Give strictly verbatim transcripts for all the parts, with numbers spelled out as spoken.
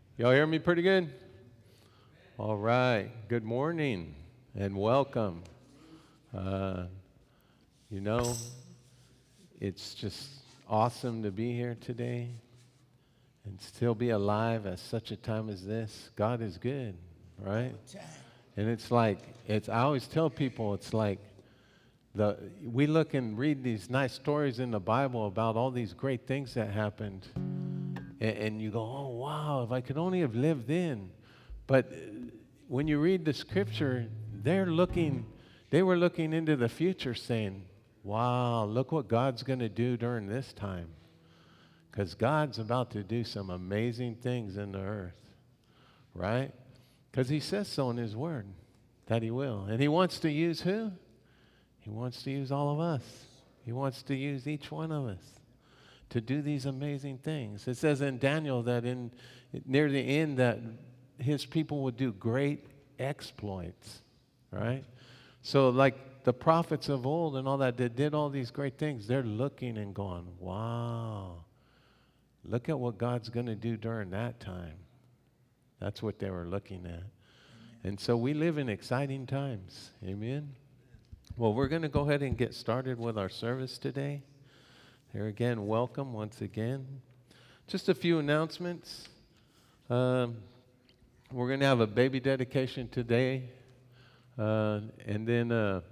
Y'all hear me pretty good? All right. Good morning and welcome. Uh, you know, it's just awesome to be here today and still be alive at such a time as this. God is good, right? And it's like, it's, I always tell people, it's like, the, we look and read these nice stories in the Bible about all these great things that happened. And, and you go, oh, wow, if I could only have lived then. But when you read the scripture, they're looking, they were looking into the future saying, wow, look what God's going to do during this time. Because God's about to do some amazing things in the earth, right? Because he says so in his word that he will. And he wants to use who? He wants to use all of us. He wants to use each one of us to do these amazing things. It says in Daniel that in near the end that his people would do great exploits, right? So like the prophets of old and all that, that did all these great things, they're looking and going, wow, look at what God's going to do during that time. That's what they were looking at. Amen. And so we live in exciting times. Amen. Well, we're going to go ahead and get started with our service today. Here again, welcome once again. Just a few announcements. Um, we're going to have a baby dedication today. Uh, and then uh,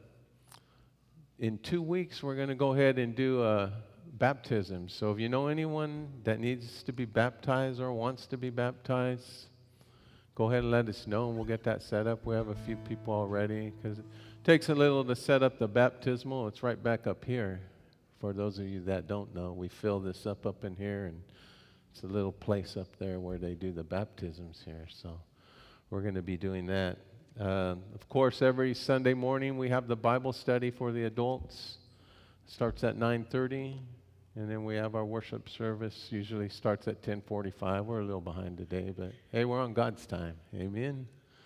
in two weeks, we're going to go ahead and do a baptism. So if you know anyone that needs to be baptized or wants to be baptized, go ahead and let us know, and we'll get that set up. We have a few people already, because it takes a little to set up the baptismal. It's right back up here. For those of you that don't know, we fill this up up in here, and it's a little place up there where they do the baptisms here. So we're going to be doing that. Uh, of course, every Sunday morning we have the Bible study for the adults. It starts at nine thirty, and then we have our worship service. Usually starts at ten forty-five. We're a little behind today, but hey, we're on God's time. Amen.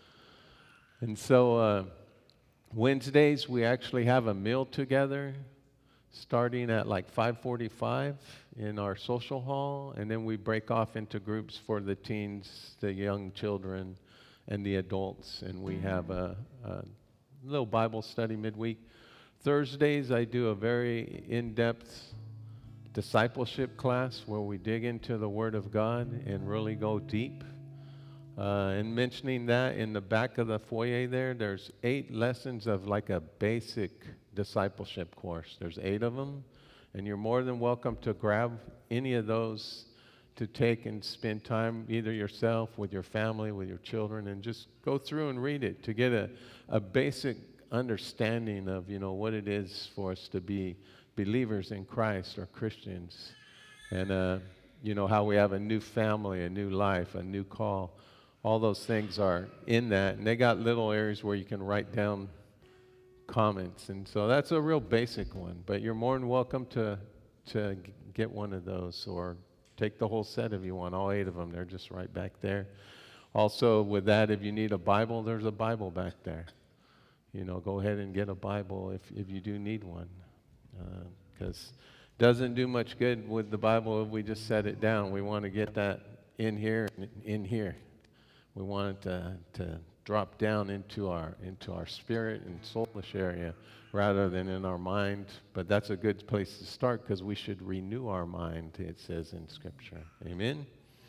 And so uh, Wednesdays we actually have a meal together, starting at like five forty-five in our social hall, and then we break off into groups for the teens, the young children, and the adults, and we have a, a little Bible study midweek. Thursdays, I do a very in-depth discipleship class where we dig into the Word of God and really go deep. Uh, and mentioning that, in the back of the foyer there, there's eight lessons of like a basic discipleship course. There's eight of them, and you're more than welcome to grab any of those to take and spend time either yourself, with your family, with your children, and just go through and read it to get a, a basic understanding of, you know, what it is for us to be believers in Christ or Christians, and, uh, you know, how we have a new family, a new life, a new call. All those things are in that, and they got little areas where you can write down comments, and so that's a real basic one, but you're more than welcome to to g- get one of those, or take the whole set if you want, all eight of them. They're just right back there. Also with that, if you need a Bible, there's a Bible back there. You know, go ahead and get a Bible if, if you do need one, because it doesn't do much good with the Bible if we just set it down. We want to get that in here, in here. We want it to, to drop down into our into our spirit and soulish area rather than in our mind. But that's a good place to start, because we should renew our mind, it says in Scripture. Amen?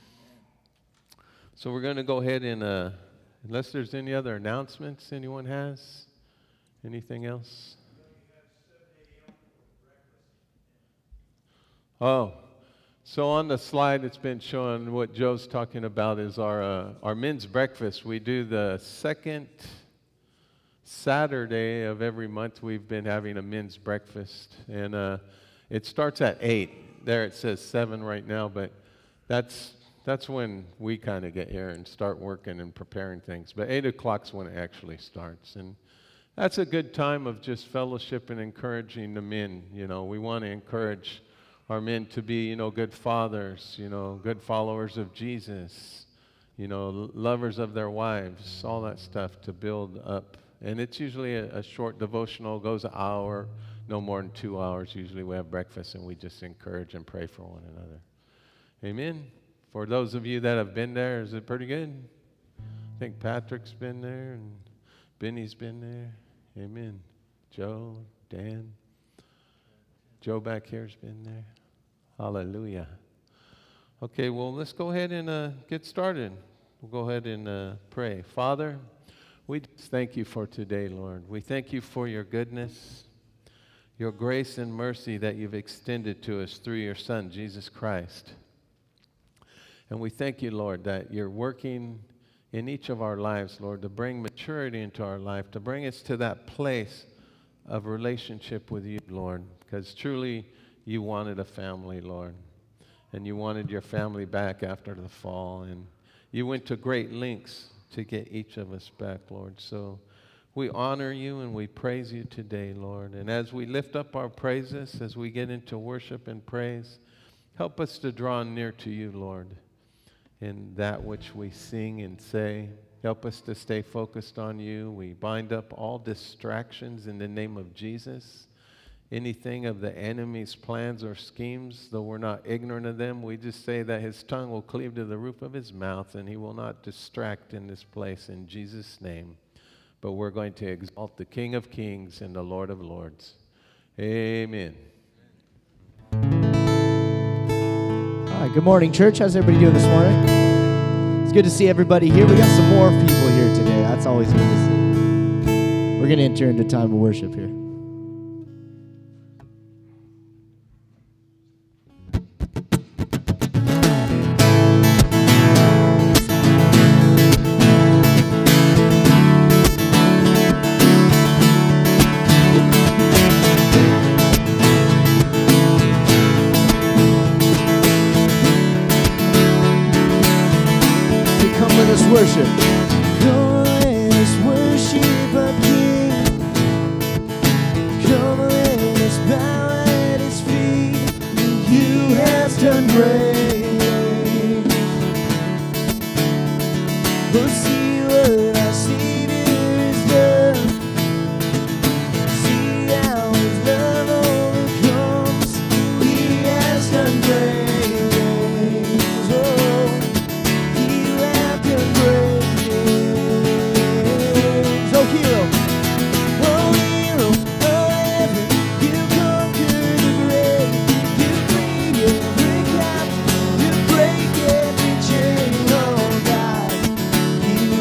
So we're going to go ahead and, uh, unless there's any other announcements anyone has, anything else? Oh, so on the slide it's been showing what Joe's talking about is our uh, our men's breakfast. We do the second Saturday of every month. We've been having a men's breakfast, and uh, it starts at eight. There it says seven right now, but that's that's when we kind of get here and start working and preparing things. But eight o'clock's when it actually starts, and that's a good time of just fellowship and encouraging the men. You know, we want to encourage our men to be, you know, good fathers, you know, good followers of Jesus, you know, l- lovers of their wives, all that stuff to build up. And it's usually a, a short devotional, goes an hour, no more than two hours. Usually we have breakfast and we just encourage and pray for one another. Amen? For those of you that have been there, is it pretty good? I think Patrick's been there and Benny's been there. Amen. Joe, Dan. Joe back here's been there. Hallelujah. Okay, well, let's go ahead and uh, get started. We'll go ahead and uh, pray. Father, we just thank you for today, Lord. We thank you for your goodness, your grace and mercy that you've extended to us through your Son, Jesus Christ. And we thank you, Lord, that you're working in each of our lives, Lord, to bring maturity into our life, to bring us to that place of relationship with you, Lord, because truly you wanted a family, Lord, and you wanted your family back after the fall, and you went to great lengths to get each of us back, Lord. So we honor you and we praise you today, Lord. And as we lift up our praises, as we get into worship and praise, help us to draw near to you, Lord, in that which we sing and say. Help us to stay focused on you. We bind up all distractions in the name of Jesus. Anything of the enemy's plans or schemes, though we're not ignorant of them, we just say that his tongue will cleave to the roof of his mouth and he will not distract in this place in Jesus' name. But we're going to exalt the King of Kings and the Lord of Lords. Amen. All right, good morning, church. How's everybody doing this morning? It's good to see everybody here. We got some more people here today. That's always good to see. We're going to enter into time of worship here. Worship. Come let us worship our King. Come let us bow at his feet. You have done great. Oh, see what our Savior has done. See how his love overcomes. He has done great. You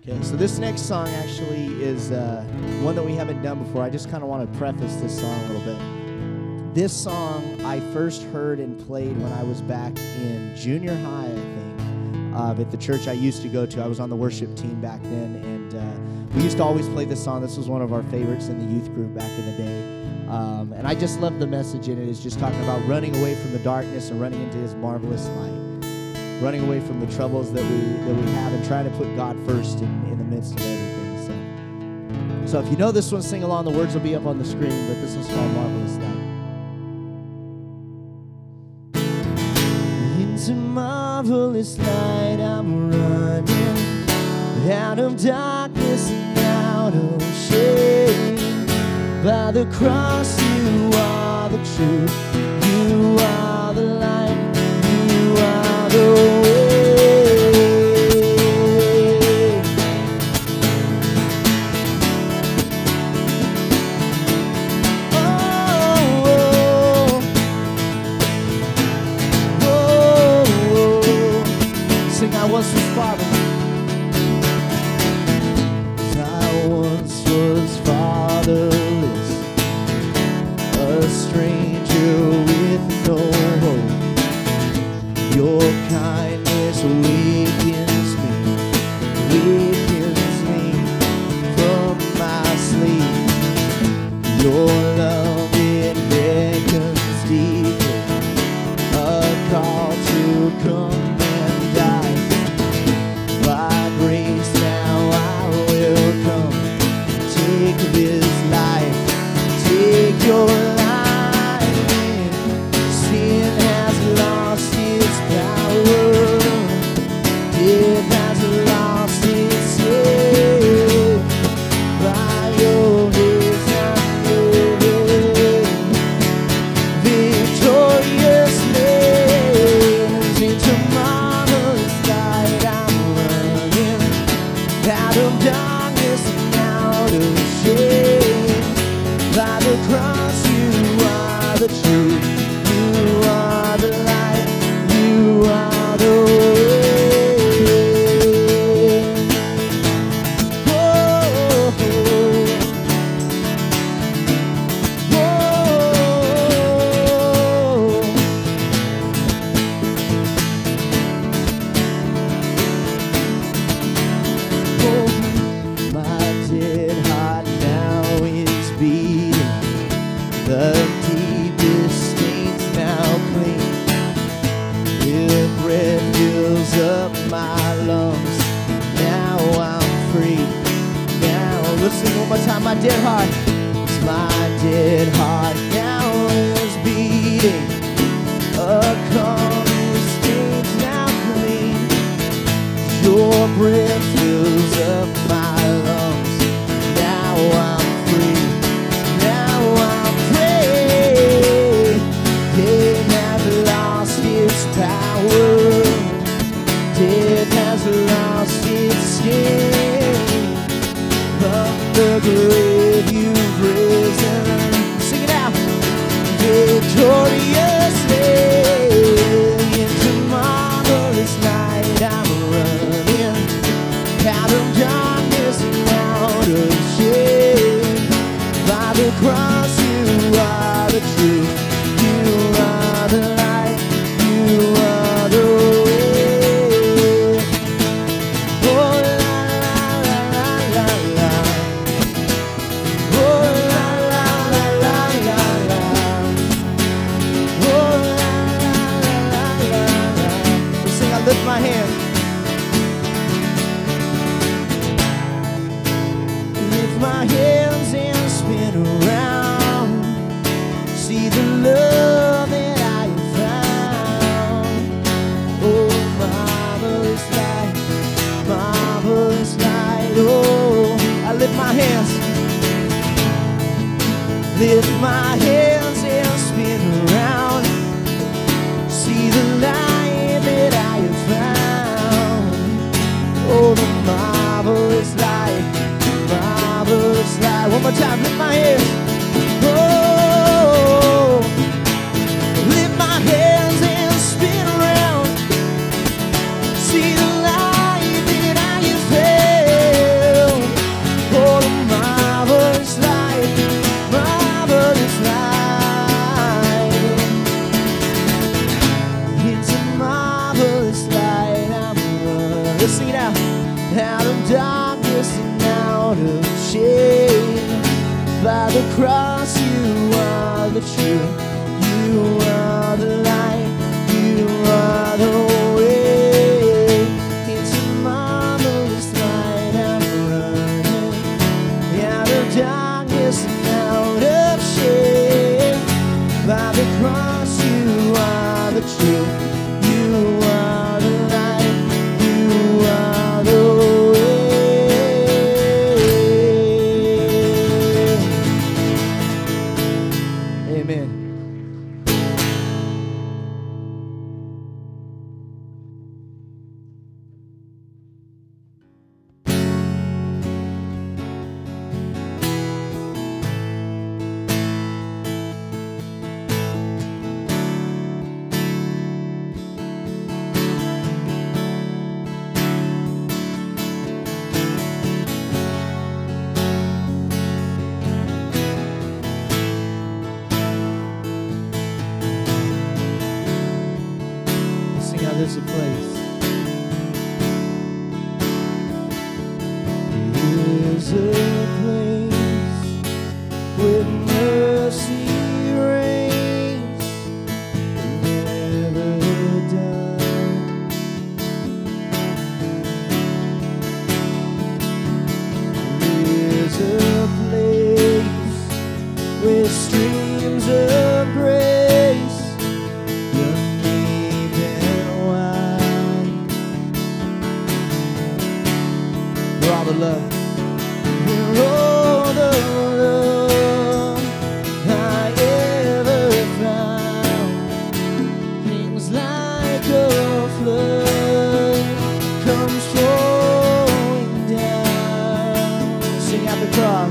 Okay, so this next song actually is uh, one that we haven't done before. I just kind of want to preface this song a little bit. This song I first heard and played when I was back in junior high, I think, uh, at the church I used to go to. I was on the worship team back then, and uh, we used to always play this song. This was one of our favorites in the youth group back in the day. Um, and I just love the message in it. It's just talking about running away from the darkness and running into his marvelous light. Running away from the troubles that we that we have and trying to put God first in, in the midst of everything. So, so if you know this one, sing along. The words will be up on the screen, but this one's called Marvelous Light. Into marvelous light I'm running, out of darkness and out of shame. By the cross you are the truth, you are the light, you are the way. Oh, oh, oh, oh. Sing, I once was fatherless. I once was fatherless, a stranger with no hope. Your kindness awakens me, awakens me from my sleep. Your love, it beckons deeper, a call to come and die. By grace now I will come, take this life, take your life. Sin has lost its power, death has lost its sting. By your grace I'm living, victoriously. Into marvelous light I'm running, out of darkness and out of shame. By the cross you are the truth, you are the light, you are the way. Oh, oh, oh, oh. My dead heart now is beating, the deepest stains now clean. Your breath fills up my lungs, now I'm free. Now listen one more time, my dead heart, it's my dead heart now is beating, a calm stains now clean. Your breath fills up my lungs, now I'm free. Now I'm free. Death has lost its power, death has lost its sting. From the grave you've risen, sing it out, victoriously. Into marvelous light I'm running, out of darkness and out of shame. By the cross you are the truth, you are the light, you are the way. Oh la la la la la, oh la la la la la, oh la la la la la. We sing, I lift my hand. Lift my hands and spin around, see the love that I have found. Oh, marvelous light, marvelous light. Oh, I lift my hands, lift my hands and spin around, see the light that I have found. Oh, the marvelous light, marvelous light. One more time, lift my hands. Oh, lift my hands and spin around, see the light that I have the cross, you are the truth. You are the light. You are the way. It's a marvelous light I'm running out of darkness and out of shame. By the cross, you are the truth. You are the light. You are the way. Amen. Sing out, there's a place. There's a place where mercy reigns, never done. There's a place where streams of grace run deep and wide. For all the love, for all the love I ever found, things like a flood comes flowing down. Sing out the cross.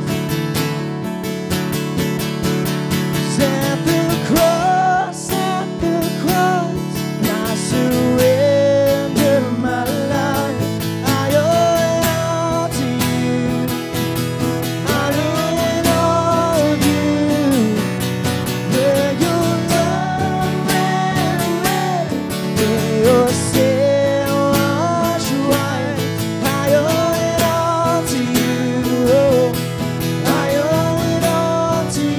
At the cross, at the cross, I surrender my life. I owe it all to you. I owe it all to you. Where your love ran red, where your sin washed white. I owe it all to you. Oh, I owe it all to you.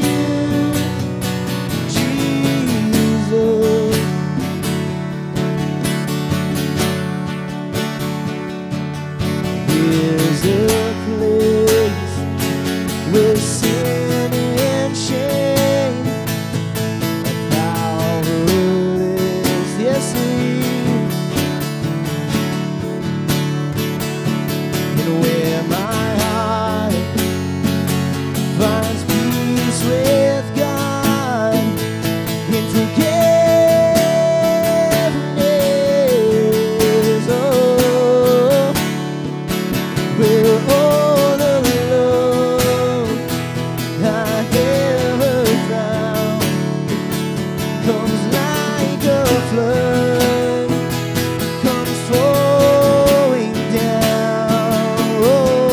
Here's a place where sin and shame are powerless. Yes, leave. And where my heart finds peace with God in forgiveness. Oh, where all the love I ever found comes like a flood, comes flowing down. Oh,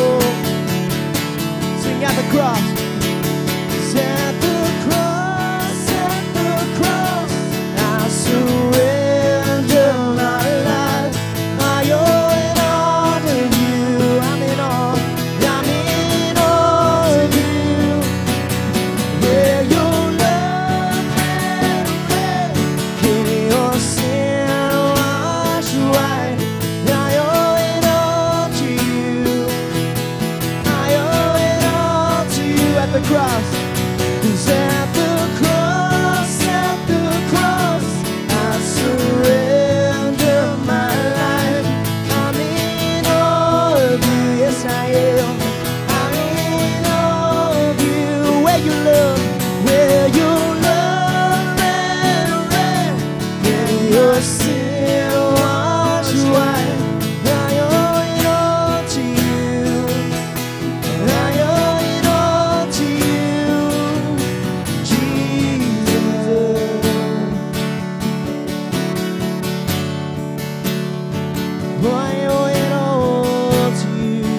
sing at the cross. At the cross, at the cross, I surrender my life. I owe it all to you. I'm in awe, I'm in awe of you. Where your love ran red, where your sin washed white. I owe it all to you. I owe it all to you at the cross. 'Cause at the cross, at the cross, I surrender my life. I'm in awe of you, yes I am. I'm in awe of you. Where your love, where your love ran red, where your sin washed white. I owe it all to you. I owe it all to you, Jesus. Oh, I owe it all to you.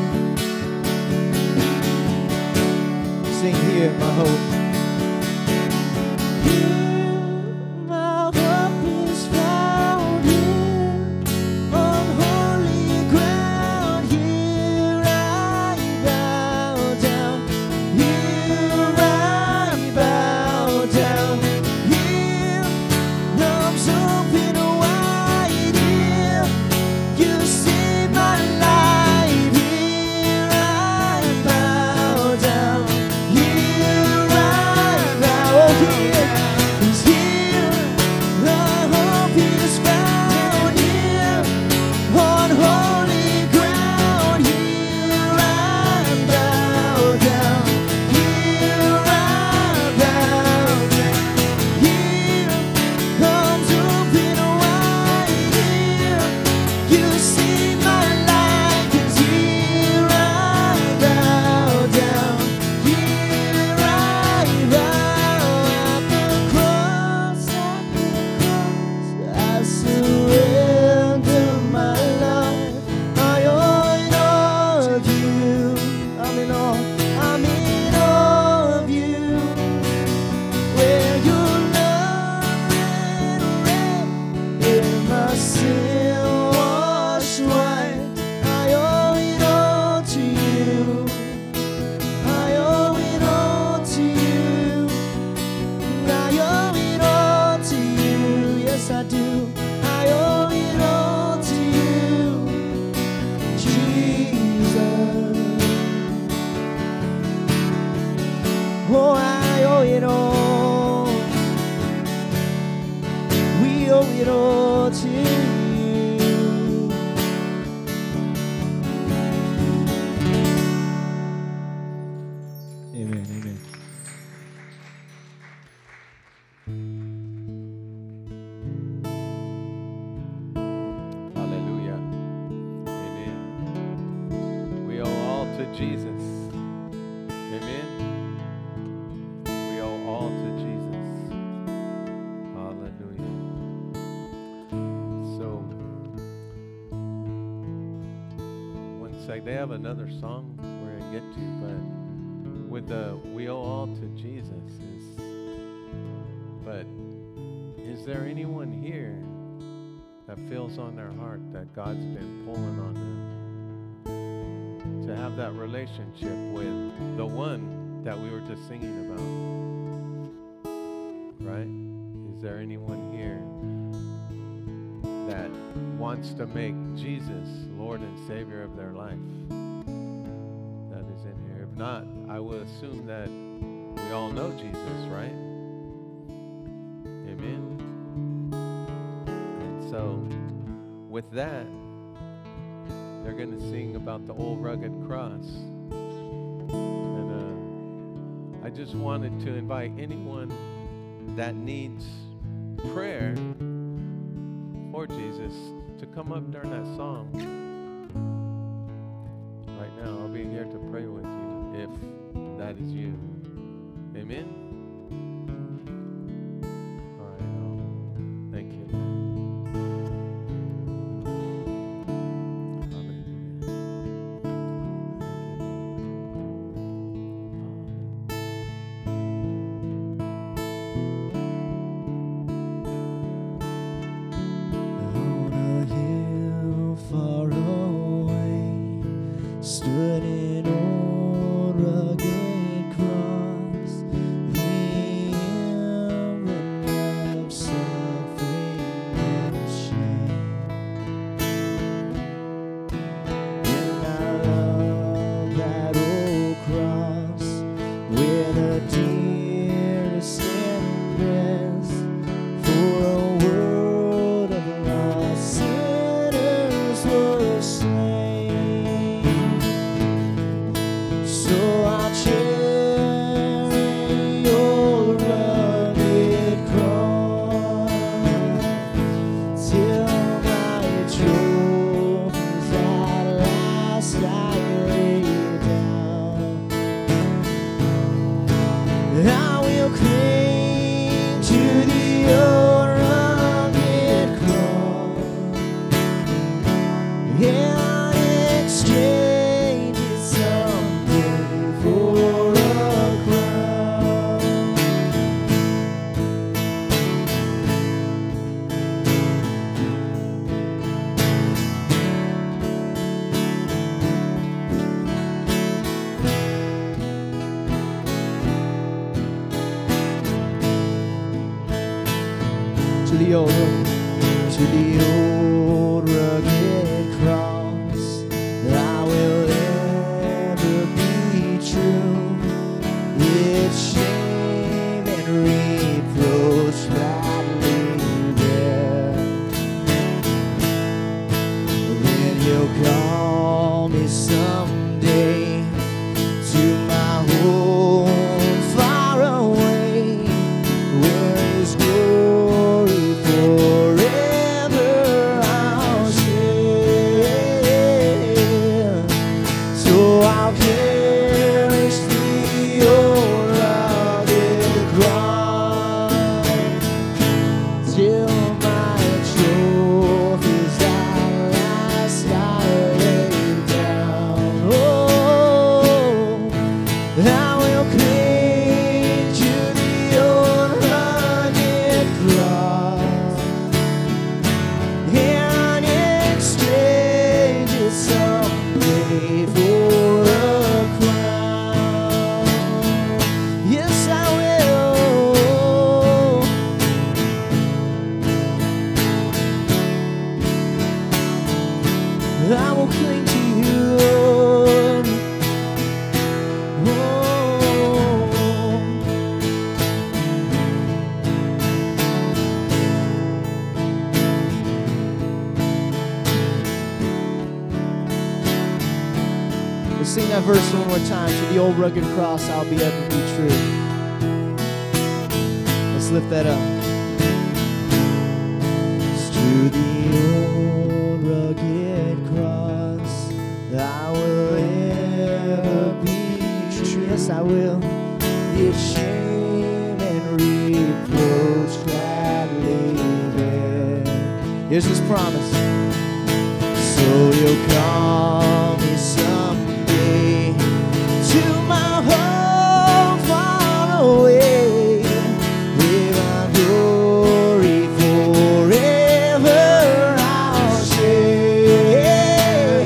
Sing here, my hope. Here, my hope is found here on holy ground. Here I bow down. Here Jesus. Amen. We owe all to Jesus. Hallelujah. So, one sec, they have another song we're going to get to, but with the we owe all to Jesus is, but is there anyone here that feels on their heart that God's been pulling on them to have that relationship with the one that we were just singing about? Right? Is there anyone here that wants to make Jesus Lord and Savior of their life? That is in here. If not, I will assume that we all know Jesus, right? Amen. And so, with that, they're going to sing about the old rugged cross. And uh, I just wanted to invite anyone that needs prayer for Jesus to come up during that song. Right now, I'll be here to pray with you if that is you. Amen? All right, I'll, thank you. Stood an old rugged cross. I will cling to you, Lord. Let's sing that verse one more time. To the old rugged cross, I'll be ever be true. Let's lift that up. To the old rugged cross, I will ever be true. Yes, I will. Its shame and reproach gladly bear. Here's His promise. So You'll call me someday to my home far away, where my glory forever I'll share.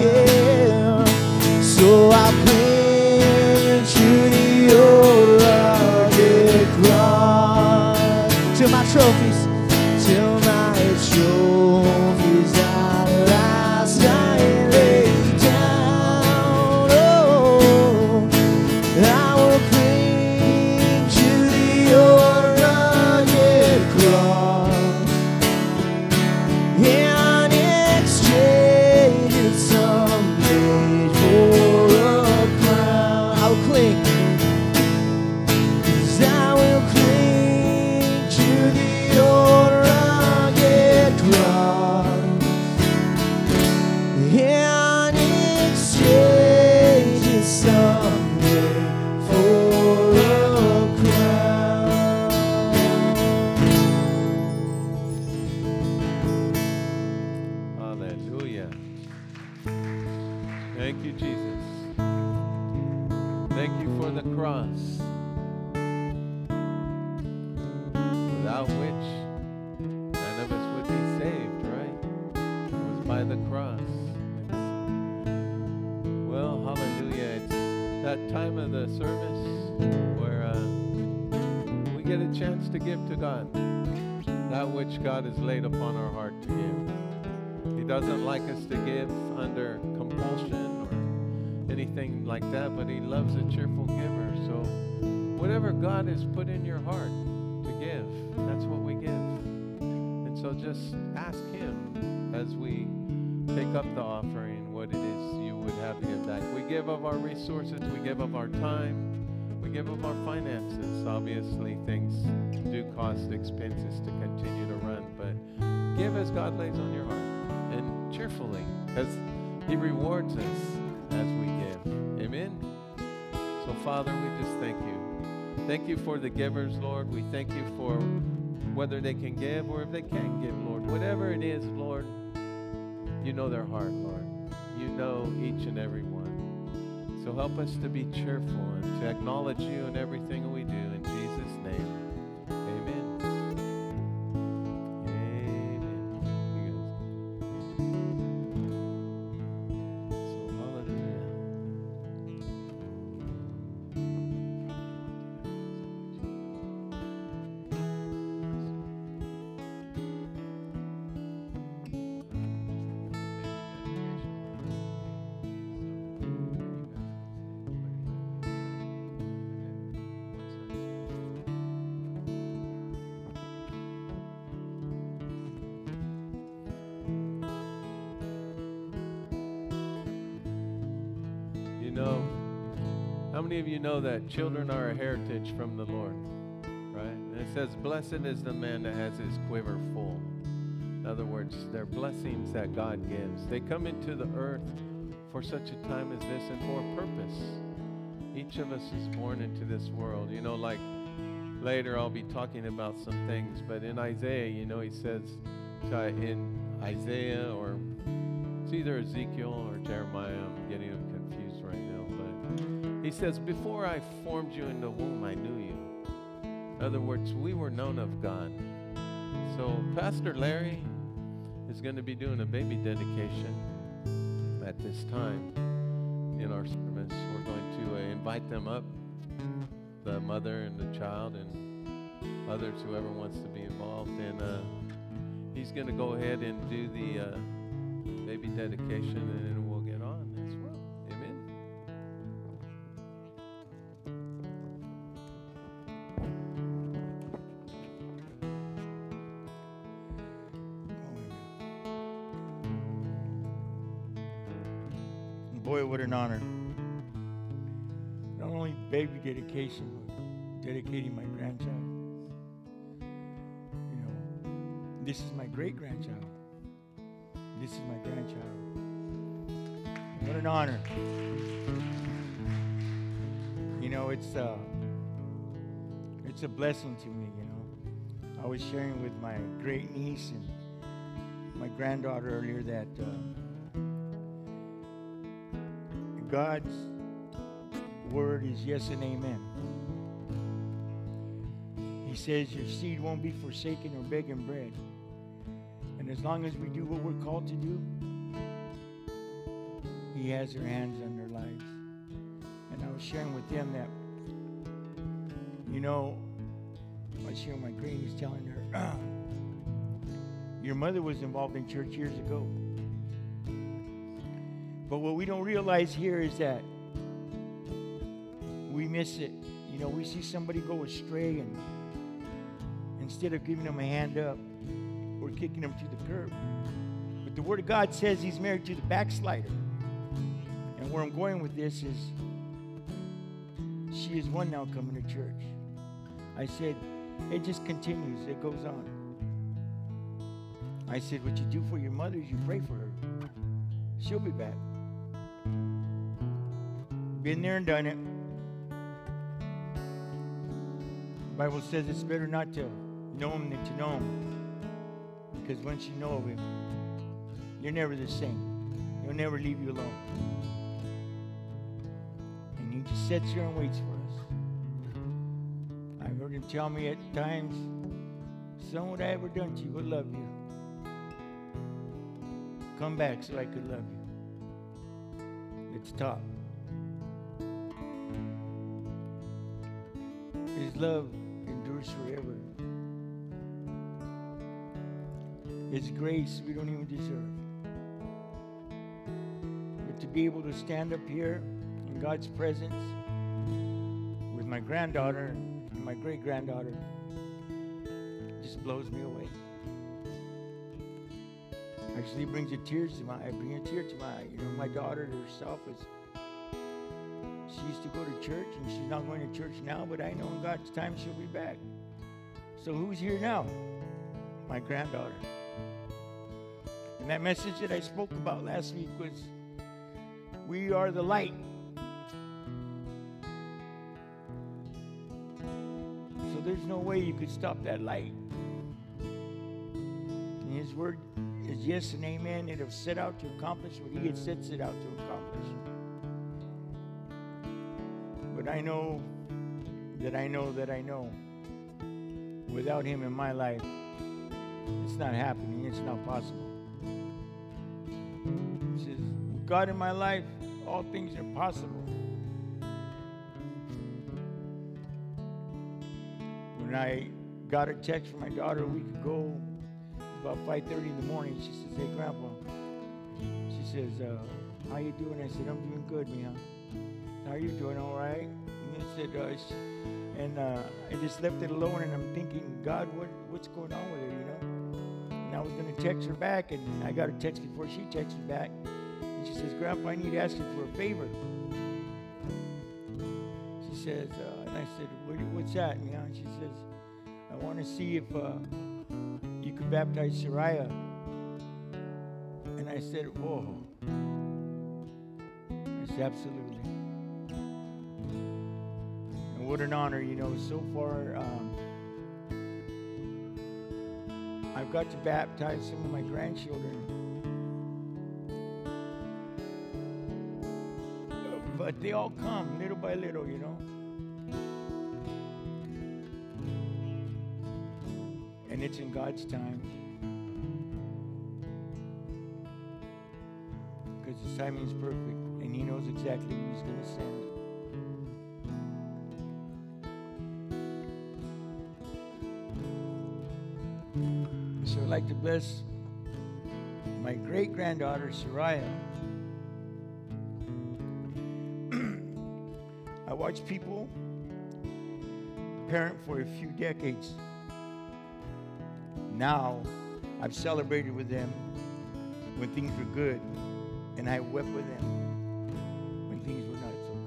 So I'll cling to the old rugged cross, till my trophies, till my trophies at last I lay down. Oh, I will cling to the old rugged cross and exchange it someday for a crown. I will cling, 'cause I will cling to the old rugged cross and exchange it someday for a crown. Hallelujah. Thank you, Jesus. Thank you for the cross, without which none of us would be saved, right? It was by the cross. It's, well, hallelujah. It's that time of the service where uh, we get a chance to give to God that which God has laid upon our heart to give. He doesn't like us to give under compulsion or anything like that, but He loves a cheerful giver. So whatever God has put in your heart to give, that's what we give. And so just ask Him as we take up the offering what it is you would have to give back. We give of our resources, we give of our time, we give of our finances. Obviously things do cost expenses to continue to run, but give as God lays on your heart, and cheerfully, as He rewards us as we give. Amen. So Father, we just thank you. Thank you for the givers, Lord. We thank you for whether they can give or if they can't give, Lord. Whatever it is, Lord, you know their heart, Lord. You know each and every one. So help us to be cheerful and to acknowledge you in everything we do. In Jesus' name, amen. Amen. You guys. So hallelujah. You know, how many of you know that children are a heritage from the Lord, right? And it says, blessed is the man that has his quiver full. In other words, they're blessings that God gives. They come into the earth for such a time as this and for a purpose. Each of us is born into this world. You know, like later I'll be talking about some things, but in Isaiah, you know, he says, in Isaiah, or it's either Ezekiel or Jeremiah, I'm getting them confused right now, but he says, before I formed you in the womb, I knew you. In other words, we were known of God. So Pastor Larry is going to be doing a baby dedication at this time in our service. We're going to uh, invite them up, the mother and the child and others, whoever wants to be involved. And uh, he's going to go ahead and do the uh, baby dedication, and Boy, what an honor. Not only baby dedication, but dedicating my grandchild. You know, this is my great-grandchild. This is my grandchild. What an honor. You know, it's uh, it's a blessing to me, you know. I was sharing with my great niece and my granddaughter earlier that uh, God's word is yes and amen. He says your seed won't be forsaken or begging bread. And as long as we do what we're called to do, He has her hands on their lives. And I was sharing with them that, you know, I was sharing my great niece telling her, your mother was involved in church years ago. But what we don't realize here is that we miss it. You know, we see somebody go astray, and instead of giving them a hand up, we're kicking them to the curb. But the Word of God says He's married to the backslider. And where I'm going with this is, she is one now coming to church. I said, it just continues. It goes on. I said, what you do for your mother is you pray for her. She'll be back. Been there and done it. The Bible says it's better not to know Him than to know Him. Because once you know of Him, you're never the same. He'll never leave you alone. And He just sits here and waits for us. I've heard Him tell me at times, son, what I ever done to you would love you. Come back so I could love you. Let's talk. His love endures forever. His grace we don't even deserve. But to be able to stand up here in God's presence with my granddaughter and my great-granddaughter just blows me away. Actually, it brings a tears to my eye. Bring a tear to my eye. You know, my daughter herself is. She used to go to church, and she's not going to church now. But I know in God's time she'll be back. So who's here now? My granddaughter. And that message that I spoke about last week was, we are the light. So there's no way you could stop that light. And His word is yes and amen. It has set out to accomplish what He had set it out to accomplish. But I know that I know that I know without Him in my life, it's not happening. It's not possible. He says, with God in my life, all things are possible. When I got a text from my daughter a week ago, about five thirty in the morning, she says, hey, Grandpa. She says, uh, how you doing? I said, I'm doing good, Mia. How you doing? All right? And I said, uh, she, and uh, I just left it alone, and I'm thinking, God, what, what's going on with her, you know? And I was going to text her back, and I got a text before she texted back. And she says, Grandpa, I need to ask you for a favor. She says, uh, and I said, what, what's that, Mia? And she says, I want to see if uh, you could baptize Soraya. And I said, whoa. I said, absolutely. And what an honor, you know, so far um, I've got to baptize some of my grandchildren. But they all come little by little, you know. And it's in God's time. Because His timing is perfect, and He knows exactly who He's going to send. So I'd like to bless my great-granddaughter, Soraya. I watched people parent for a few decades. Now, I've celebrated with them when things were good, and I wept with them. things were not so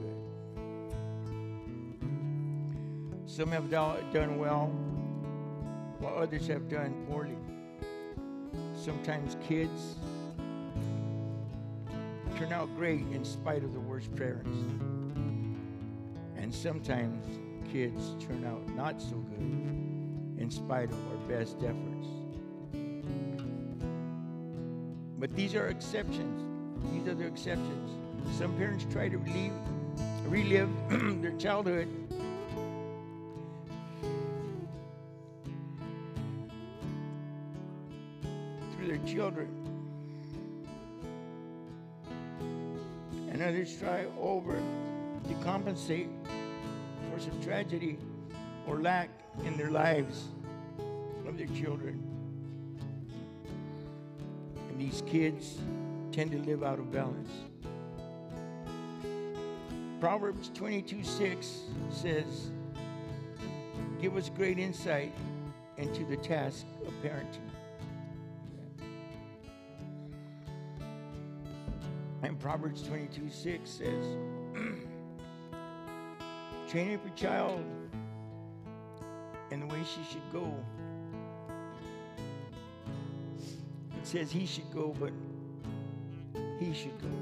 good. Some have do- done well, while others have done poorly. Sometimes kids turn out great in spite of the worst parents. And sometimes kids turn out not so good in spite of our best efforts. But these are exceptions. These are the exceptions. Some parents try to relieve, relive their childhood through their children. And others try over to compensate for some tragedy or lack in their lives of their children. And these kids tend to live out of balance. Proverbs twenty-two six says, "Give us great insight into the task of parenting." And Proverbs twenty-two six says, "Train up your child in the way she should go." It says he should go, but he should go.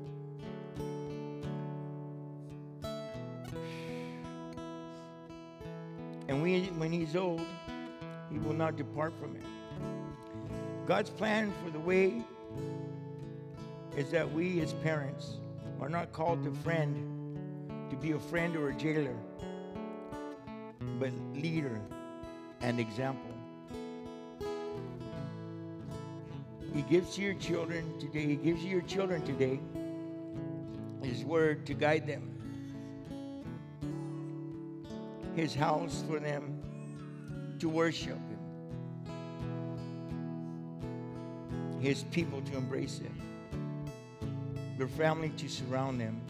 And we, when he's old, he will not depart from it. God's plan for the way is that we as parents are not called to friend, to be a friend or a jailer, but leader and example. He gives to your children today, he gives you your children today his word to guide them, his house for them to worship him, his people to embrace him, their family to surround them,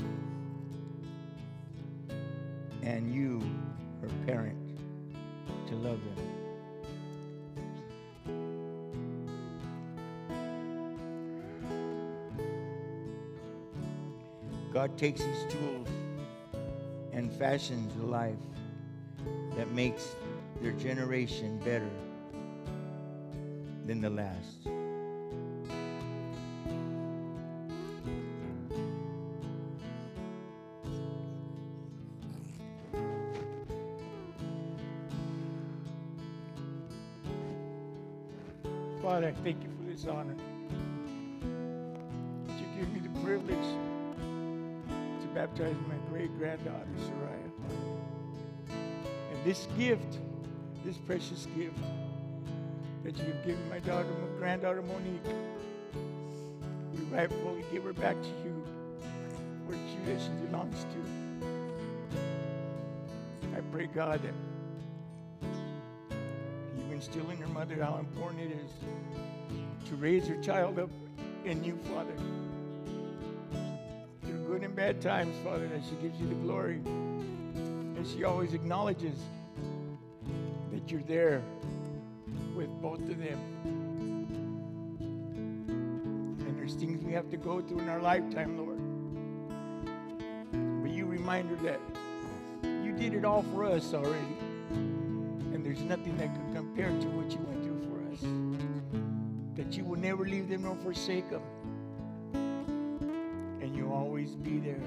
and you, her parent, to love them. God takes these tools and fashions a life that makes their generation better than the last. Father, I thank you for this honor. That you give me the privilege to baptize my great-granddaughter, Soraya. And this gift, this precious gift that you've given my daughter, my granddaughter Monique, we rightfully give her back to you, where she, that she belongs to. I pray, God, that you instill in her mother how important it is to raise her child up in you, Father. Through good and bad times, Father, that she gives you the glory. And she always acknowledges that you're there with both of them. And there's things we have to go through in our lifetime, Lord. But you remind her that you did it all for us already. And there's nothing that could compare to what you went through for us. That you will never leave them nor forsake them. And you'll always be there.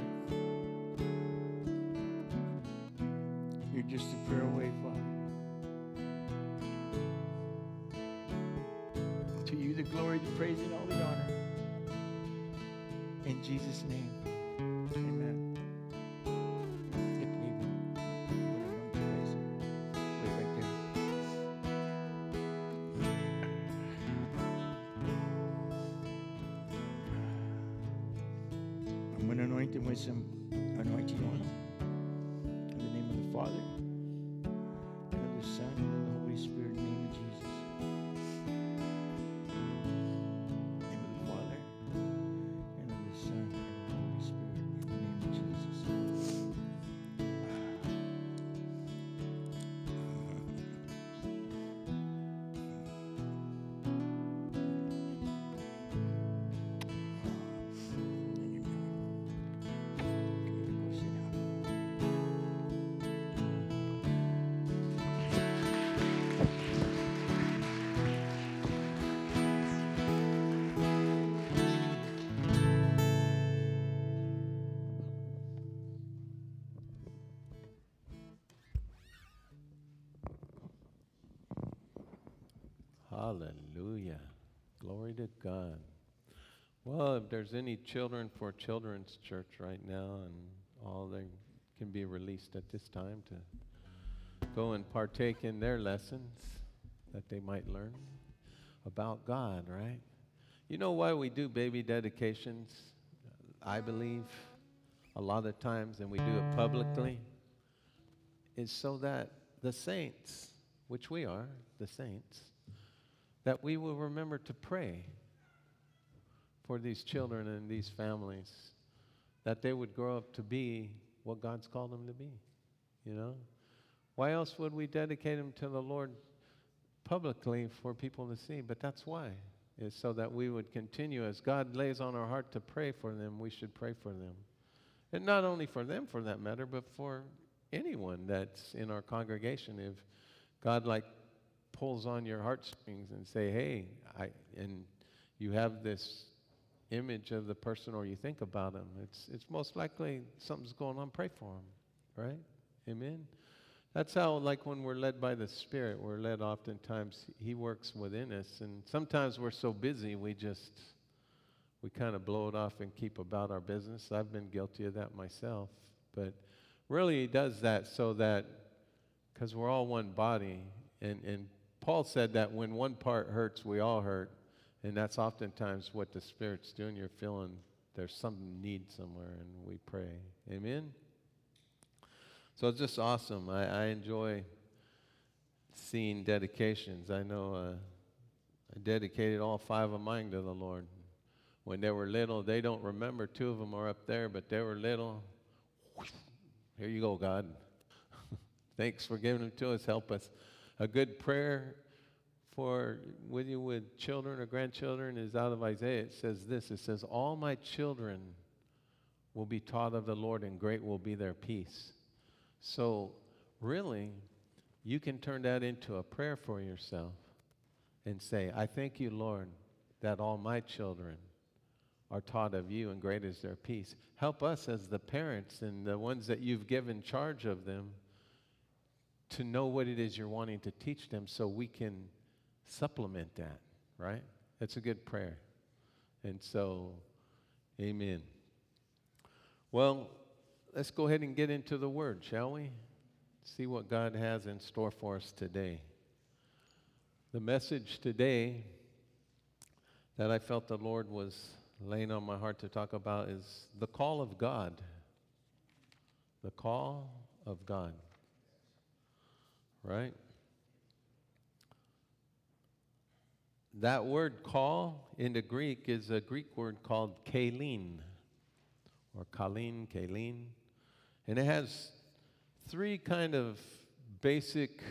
You're just a prayer away, Father. To you the glory, the praise, and all the honor. In Jesus' name, amen. It may be. Wait right there. I'm going to anoint them with some anointing oil. In the name of the Father, and of the Son, and of the Holy Spirit, in the name of Jesus. In the name of the Father, and of the Son, and of the Holy Spirit, in the name of Jesus. Hallelujah. Glory to God. Well, if there's any children for Children's Church right now, and all they can be released at this time to go and partake in their lessons that they might learn about God, right? You know why we do baby dedications, I believe, a lot of times, and we do it publicly, is so that the saints, which we are, the saints, that we will remember to pray for these children and these families, that they would grow up to be what God's called them to be, you know? Why else would we dedicate them to the Lord publicly for people to see? But that's why, is so that we would continue, as God lays on our heart to pray for them, we should pray for them. And not only for them, for that matter, but for anyone that's in our congregation. If God, like, pulls on your heartstrings and say, hey, I, and you have this image of the person, or you think about them, it's it's most likely something's going on. Pray for them, right? Amen. That's how, like, when we're led by the Spirit, we're led oftentimes, He works within us, and sometimes we're so busy we just we kind of blow it off and keep about our business. I've been guilty of that myself, but really He does that so that, because we're all one body, and and Paul said that when one part hurts, we all hurt. And that's oftentimes what the Spirit's doing. You're feeling there's some need somewhere, and we pray. Amen? So it's just awesome. I, I enjoy seeing dedications. I know uh, I dedicated all five of mine to the Lord. When they were little, they don't remember. Two of them are up there, but they were little. Here you go, God. Thanks for giving them to us. Help us. A good prayer for with you with children or grandchildren is out of Isaiah. It says this. It says, all my children will be taught of the Lord, and great will be their peace. So really, you can turn that into a prayer for yourself and say, I thank you, Lord, that all my children are taught of you, and great is their peace. Help us as the parents and the ones that you've given charge of them to know what it is you're wanting to teach them, so we can supplement that, right? That's a good prayer. And so, amen. Well, let's go ahead and get into the Word, shall we? See what God has in store for us today. The message today that I felt the Lord was laying on my heart to talk about is the call of God. The call of God. Right? That word call in the Greek is a Greek word called kalin, or kalin, kalin. And it has three kind of basic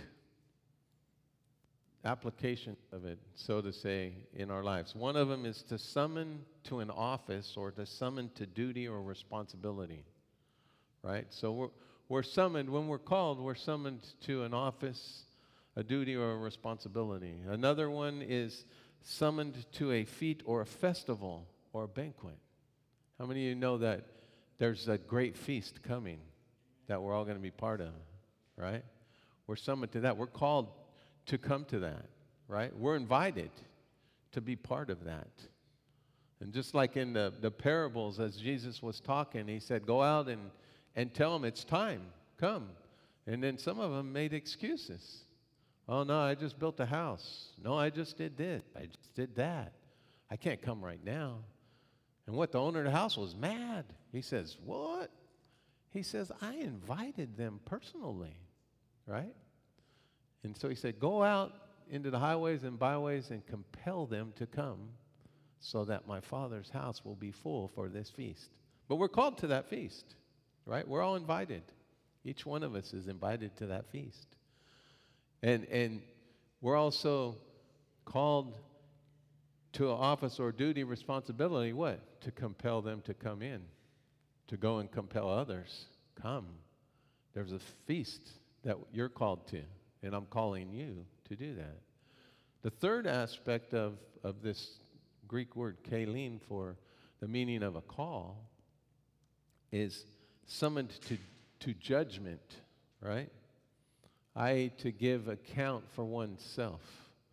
applications of it, so to say, in our lives. One of them is to summon to an office, or to summon to duty or responsibility. Right? So we're We're summoned, when we're called, we're summoned to an office, a duty, or a responsibility. Another one is summoned to a feast or a festival or a banquet. How many of you know that there's a great feast coming that we're all going to be part of, right? We're summoned to that. We're called to come to that, right? We're invited to be part of that. And just like in the, the parables, as Jesus was talking, he said, go out and And tell them it's time, come. And then some of them made excuses. Oh, no, I just built a house. No, I just did this. I just did that. I can't come right now. And what, the owner of the house was mad. He says, what? He says, I invited them personally, right? And so he said, go out into the highways and byways and compel them to come, so that my Father's house will be full for this feast. But we're called to that feast. Right? We're all invited. Each one of us is invited to that feast. And and we're also called to an office or duty, responsibility, what? To compel them to come in. To go and compel others. Come. There's a feast that you're called to, and I'm calling you to do that. The third aspect of, of this Greek word, kalin, for the meaning of a call, is summoned to, to judgment, right? I to give account for oneself.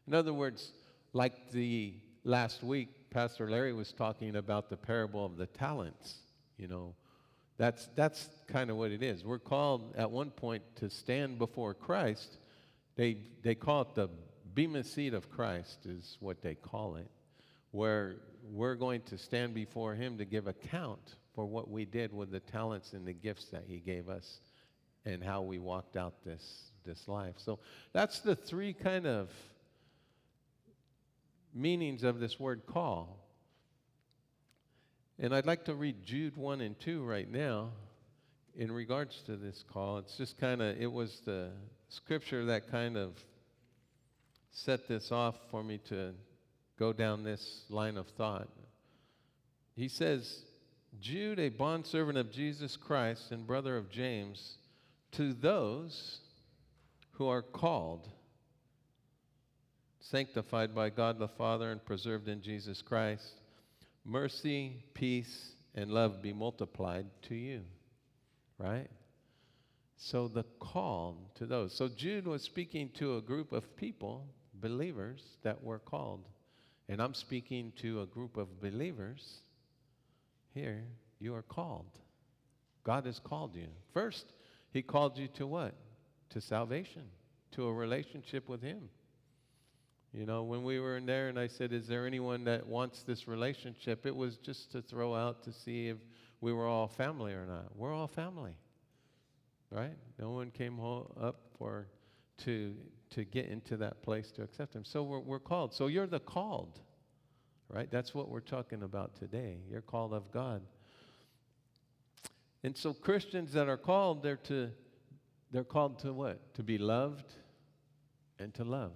In other words, like the last week, Pastor Larry was talking about the parable of the talents. You know, that's, that's kind of what it is. We're called at one point to stand before Christ. They, they call it the bema seat of Christ is what they call it, where we're going to stand before him to give account for what we did with the talents and the gifts that he gave us and how we walked out this, this life. So that's the three kind of meanings of this word call. And I'd like to read Jude one and two right now in regards to this call. It's just kind of, it was the scripture that kind of set this off for me to go down this line of thought. He says, Jude, a bondservant of Jesus Christ and brother of James, to those who are called, sanctified by God the Father, and preserved in Jesus Christ, mercy, peace, and love be multiplied to you. Right? So the call to those. So Jude was speaking to a group of people, believers, that were called. And I'm speaking to a group of believers here. You are called. God has called you. First, he called you to what? To salvation, to a relationship with him. You know, when we were in there and I said, is there anyone that wants this relationship? It was just to throw out to see if we were all family or not. We're all family, right? No one came ho- up for to to get into that place to accept him. So we're, we're called. So you're the called, right? That's what we're talking about today. You're called of God. And so Christians that are called, they're to they're called to what? To be loved and to love.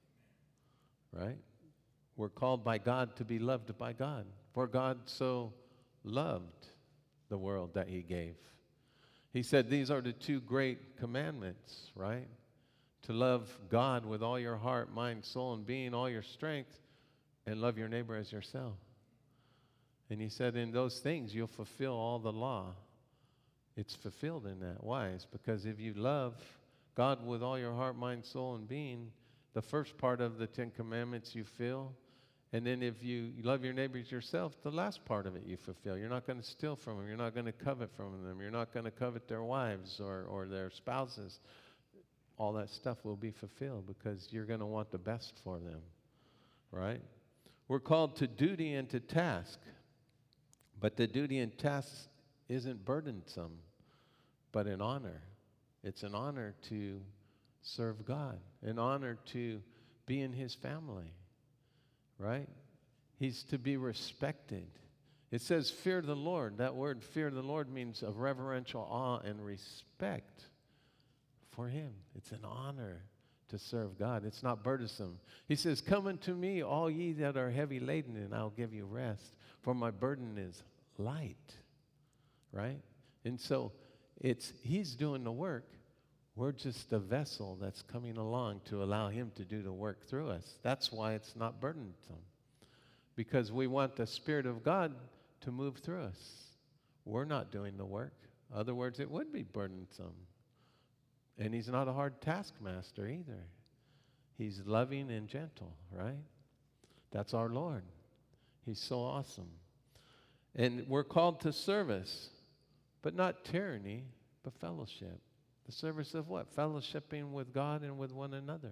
Right? We're called by God to be loved by God. For God so loved the world that he gave. He said these are the two great commandments, right? To love God with all your heart, mind, soul, and being, all your strength, and love your neighbor as yourself. And he said in those things you'll fulfill all the law. It's fulfilled in that. Why? It's because if you love God with all your heart, mind, soul, and being, the first part of the Ten Commandments you feel, and then if you love your neighbors yourself, the last part of it you fulfill. You're not going to steal from them. You're not going to covet from them. You're not going to covet their wives or, or their spouses. All that stuff will be fulfilled because you're going to want the best for them, right? We're called to duty and to task, but the duty and task isn't burdensome, but an honor. It's an honor to serve God, an honor to be in his family, right? He's to be respected. It says fear the Lord. That word fear the Lord means a reverential awe and respect for him. It's an honor to serve God. It's not burdensome. He says, come unto me, all ye that are heavy laden, and I'll give you rest, for my burden is light, right? And so it's he's doing the work. We're just a vessel that's coming along to allow him to do the work through us. That's why it's not burdensome, because we want the Spirit of God to move through us. We're not doing the work. In other words, it would be burdensome. And he's not a hard taskmaster either. He's loving and gentle, right? That's our Lord. He's so awesome. And we're called to service, but not tyranny, but fellowship. The service of what? Fellowshipping with God and with one another.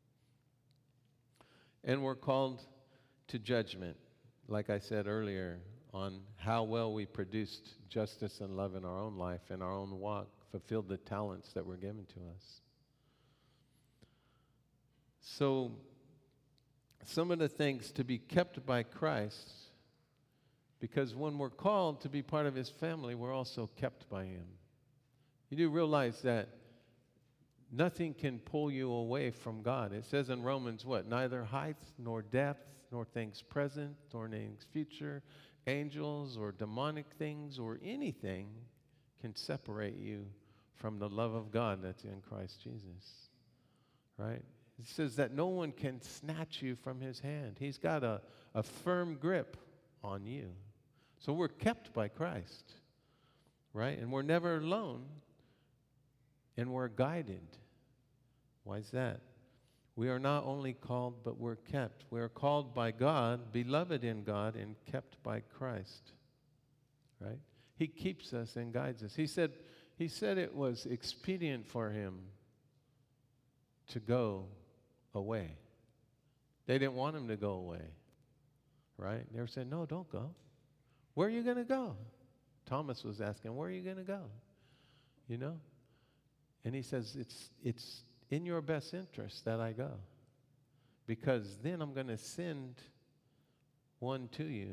And we're called to judgment, like I said earlier, on how well we produced justice and love in our own life, in our own walk, fulfilled the talents that were given to us. So, some of the things to be kept by Christ, because when we're called to be part of his family, we're also kept by him. You do realize that nothing can pull you away from God. It says in Romans what? Neither height nor depth, nor things present, nor things future, angels or demonic things or anything can separate you from the love of God that's in Christ Jesus. Right? It says that no one can snatch you from his hand. He's got a, a firm grip on you. So we're kept by Christ. Right? And we're never alone. And we're guided. Why is that? We are not only called, but we're kept. We are called by God, beloved in God, and kept by Christ. Right? He keeps us and guides us. He said, he said it was expedient for him to go away. They didn't want him to go away. Right? They were saying, no, don't go. Where are you going to go? Thomas was asking, where are you going to go? You know? And he says, it's, it's in your best interest that I go. Because then I'm going to send one to you,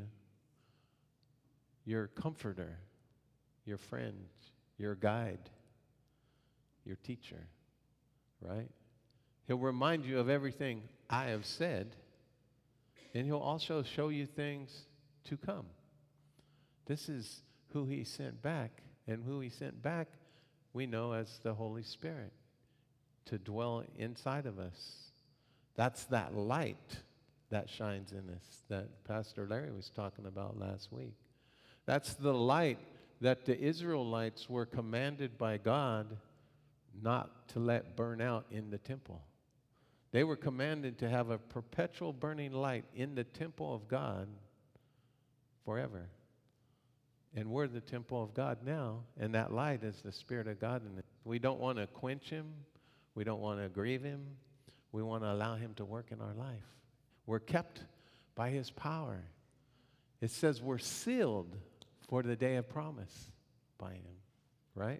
your comforter, your friend, your guide, your teacher, right? He'll remind you of everything I have said, and he'll also show you things to come. This is who he sent back, and who he sent back we know as the Holy Spirit to dwell inside of us. That's that light that shines in us that Pastor Larry was talking about last week. That's the light that the Israelites were commanded by God not to let burn out in the temple. They were commanded to have a perpetual burning light in the temple of God forever. And we're the temple of God now, and that light is the Spirit of God in it. We don't want to quench him. We don't want to grieve him. We want to allow him to work in our life. We're kept by his power. It says we're sealed for the day of promise by him, right?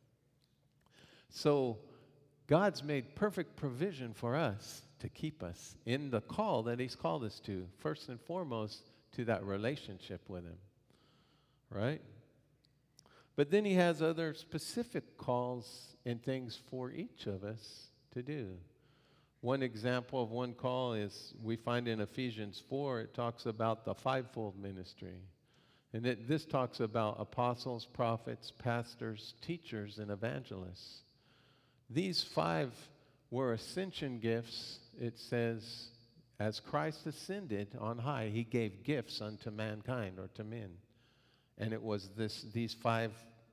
So God's made perfect provision for us to keep us in the call that he's called us to, first and foremost, to that relationship with him, right? But then he has other specific calls and things for each of us to do. One example of one call is we find in Ephesians four, it talks about the fivefold ministry. And it, this talks about apostles, prophets, pastors, teachers, and evangelists. These five were ascension gifts. It says, as Christ ascended on high, he gave gifts unto mankind or to men. And it was this, these five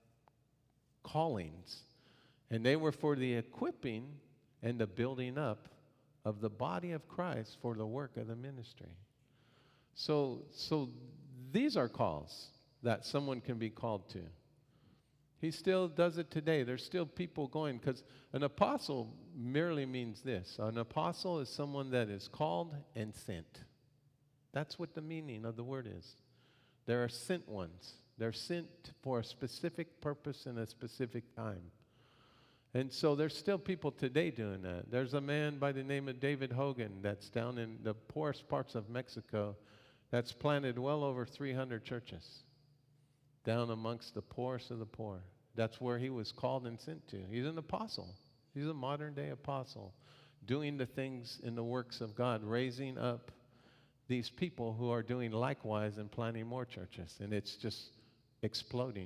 callings. And they were for the equipping and the building up of the body of Christ for the work of the ministry. So, so these are calls that someone can be called to. He still does it today. There's still people going, because an apostle merely means this. An apostle is someone that is called and sent. That's what the meaning of the word is. There are sent ones. They're sent for a specific purpose in a specific time. And so there's still people today doing that. There's a man by the name of David Hogan that's down in the poorest parts of Mexico that's planted well over three hundred churches down amongst the poorest of the poor. That's where he was called and sent to. He's an apostle. He's a modern day apostle, doing the things in the works of God, raising up these people who are doing likewise and planting more churches. And it's just exploding.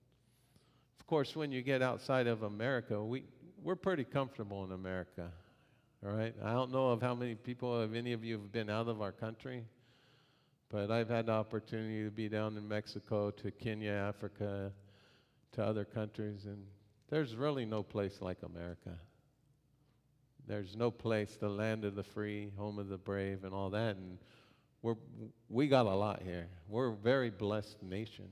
Of course, when you get outside of America, we, we're pretty comfortable in America, all right? I don't know of how many people, if any of you have been out of our country, but I've had the opportunity to be down in Mexico, to Kenya, Africa, to other countries, and there's really no place like America. There's no place, the land of the free, home of the brave, and all that, and we're, we got a lot here. We're a very blessed nation.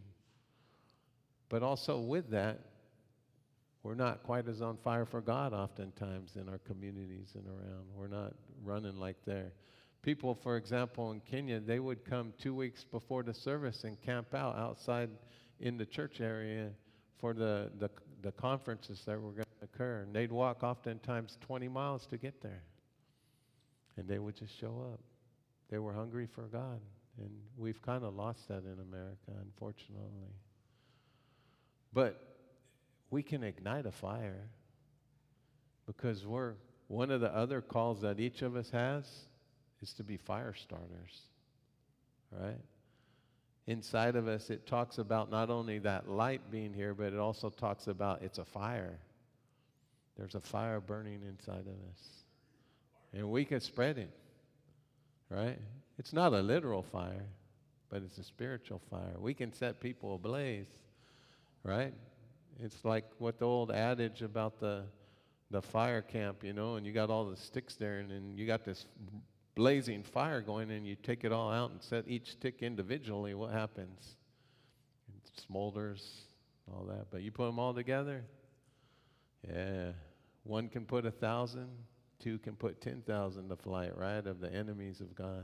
But also with that, we're not quite as on fire for God oftentimes in our communities and around. We're not running like there. People, for example, in Kenya, they would come two weeks before the service and camp out outside in the church area for the, the, the conferences that were going to occur. And they'd walk oftentimes twenty miles to get there. And they would just show up. They were hungry for God. And we've kind of lost that in America, unfortunately. But we can ignite a fire, because we're, one of the other calls that each of us has is to be fire starters, right? Inside of us, it talks about not only that light being here, but it also talks about it's a fire. There's a fire burning inside of us. And we can spread it, right? It's not a literal fire, but it's a spiritual fire. We can set people ablaze, right? It's like what the old adage about the the fire camp, you know, and you got all the sticks there, and then you got this blazing fire going, and you take it all out and set each stick individually, what happens? It smolders, all that. But you put them all together, yeah. One can put a thousand, two can put ten thousand to flight, right, of the enemies of God.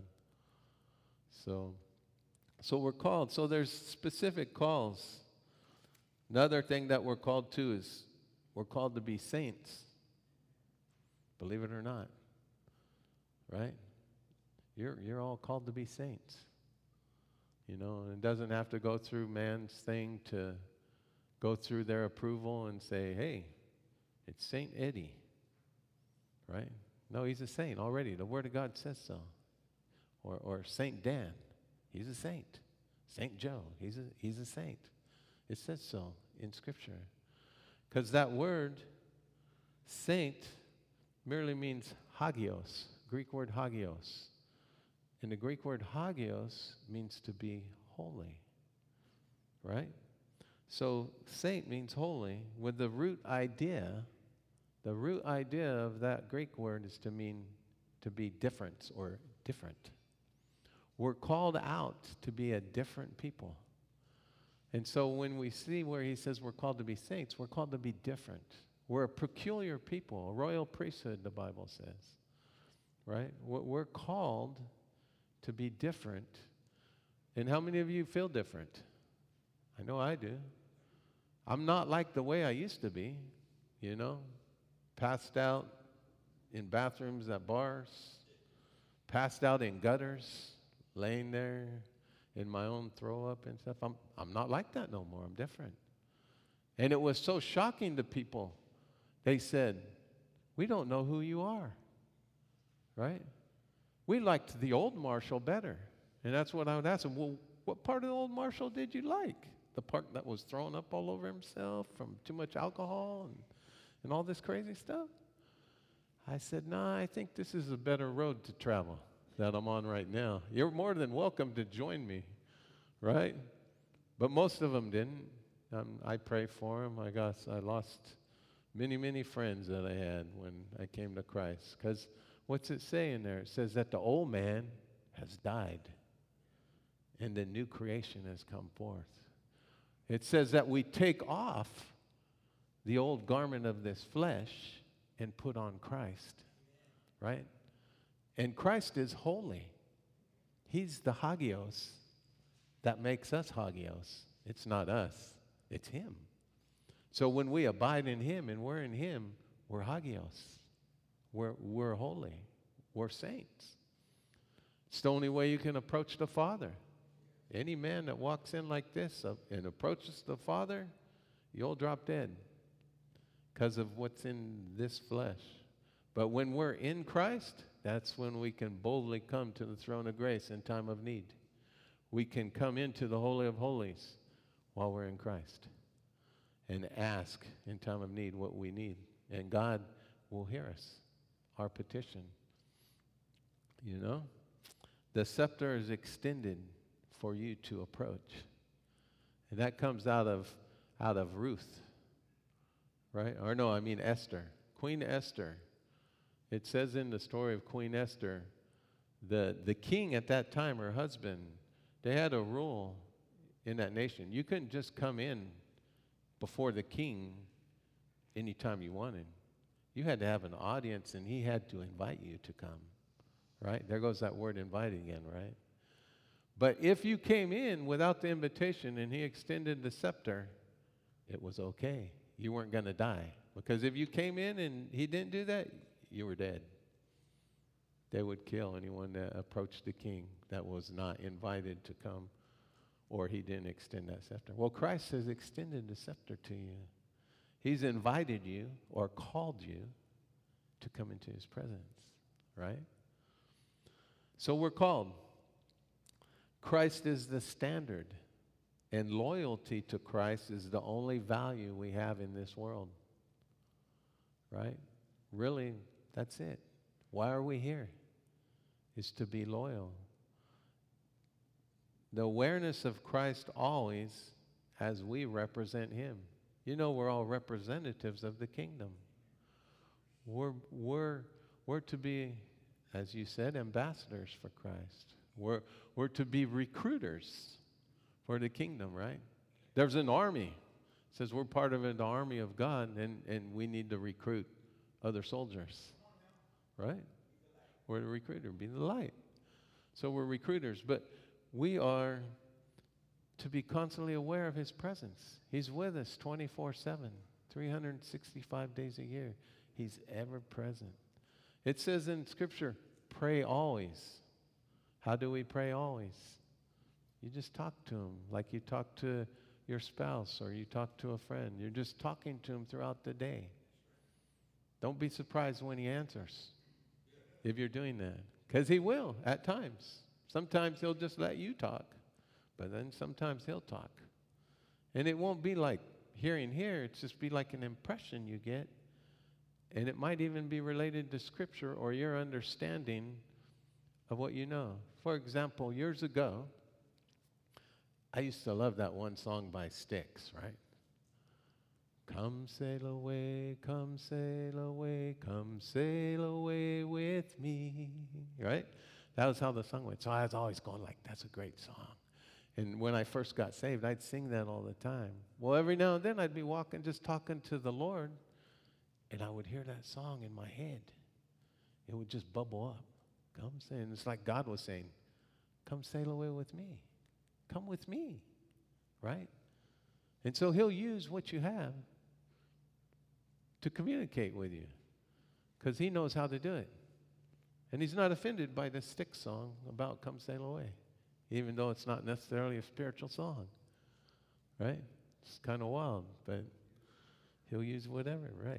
So, so we're called. So there's specific calls. Another thing that we're called to is we're called to be saints. Believe it or not, right? You're, you're all called to be saints. You know, and it doesn't have to go through man's thing to go through their approval and say, hey, it's Saint Eddie, right? No, he's a saint already. The Word of God says so. Or, or Saint Dan, he's a saint. Saint Joe, he's a, he's a saint. It says so in Scripture. Because that word, saint, merely means hagios, Greek word hagios. And the Greek word hagios means to be holy, right? So saint means holy, with the root idea, the root idea of that Greek word is to mean to be different or different. We're called out to be a different people. And so when we see where he says we're called to be saints, we're called to be different. We're a peculiar people, a royal priesthood, the Bible says, right? We're called to be different. And how many of you feel different? I know I do. I'm not like the way I used to be, you know, passed out in bathrooms at bars, passed out in gutters, laying there in my own throw up and stuff. I'm, I'm not like that no more. I'm different. And it was so shocking to people. They said, we don't know who you are, right? We liked the old Marshall better. And that's what I would ask them. Well, what part of the old Marshall did you like? The part that was thrown up all over himself from too much alcohol and, and all this crazy stuff? I said, no, nah, I think this is a better road to travel that I'm on right now. You're more than welcome to join me, right? But most of them didn't. Um, I pray for them. I guess I lost many, many friends that I had when I came to Christ. Because what's it saying there? It says that the old man has died and the new creation has come forth. It says that we take off the old garment of this flesh and put on Christ, right? And Christ is holy. He's the hagios that makes us hagios. It's not us, it's him. So when we abide in him and we're in him, we're hagios. We're, we're holy. We're saints. It's the only way you can approach the Father. Any man that walks in like this uh, and approaches the Father, you'll drop dead because of what's in this flesh. But when we're in Christ, that's when we can boldly come to the throne of grace in time of need. We can come into the Holy of Holies while we're in Christ and ask in time of need what we need. And God will hear us, our petition. You know? The scepter is extended for you to approach. And that comes out of, out of Ruth, right? Or no, I mean Esther. Queen Esther. It says in the story of Queen Esther, the, the king at that time, her husband, they had a rule in that nation. You couldn't just come in before the king anytime you wanted. You had to have an audience, and he had to invite you to come, right? There goes that word invite again, right? But if you came in without the invitation and he extended the scepter, it was okay. You weren't going to die. Because if you came in and he didn't do that, you were dead. They would kill anyone that approached the king that was not invited to come, or he didn't extend that scepter. Well, Christ has extended the scepter to you. He's invited you or called you to come into his presence, right? So we're called. Christ is the standard, and loyalty to Christ is the only value we have in this world, right? Really, that's it. Why are we here? Is to be loyal. The awareness of Christ always as we represent him. You know, we're all representatives of the kingdom. We're, we're, we're to be, as you said, ambassadors for Christ. We're, we're to be recruiters for the kingdom, right? There's an army. It says we're part of an army of God, and, and we need to recruit other soldiers, right? We're the recruiter, be the light. So we're recruiters, but we are to be constantly aware of his presence. He's with us twenty-four seven, three hundred sixty-five days a year. He's ever present. It says in Scripture, pray always. How do we pray always? You just talk to him like you talk to your spouse or you talk to a friend. You're just talking to him throughout the day. Don't be surprised when he answers if you're doing that, because he will at times. Sometimes he'll just let you talk, but then sometimes he'll talk. And it won't be like hearing here. It's just be like an impression you get. And it might even be related to Scripture or your understanding of what you know. For example, years ago, I used to love that one song by Styx, right? Come sail away, come sail away, come sail away with me, right? That was how the song went. So I was always going like, that's a great song. And when I first got saved, I'd sing that all the time. Well, every now and then I'd be walking, just talking to the Lord, and I would hear that song in my head. It would just bubble up. Come sail. And it's like God was saying, come sail away with me. Come with me, right? And so he'll use what you have to communicate with you, because he knows how to do it. And he's not offended by the Styx song about come sail away, even though it's not necessarily a spiritual song, right? It's kind of wild, but he'll use whatever, right?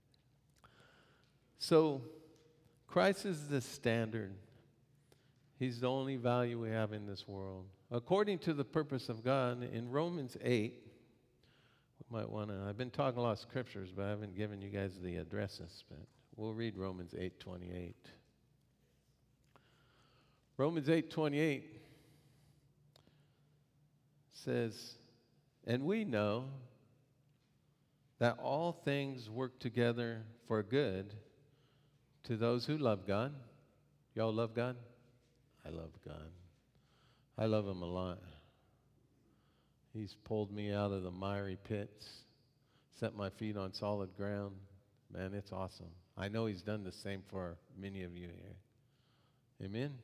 So Christ is the standard. He's the only value we have in this world. According to the purpose of God, in Romans eight, we might want to, I've been talking a lot of scriptures, but I haven't given you guys the addresses, but we'll read Romans eight twenty-eight. Romans eight twenty-eight says, and we know that all things work together for good to those who love God. Y'all love God? I love God. I love him a lot. He's pulled me out of the miry pits, set my feet on solid ground. Man, it's awesome. I know he's done the same for many of you here. Amen?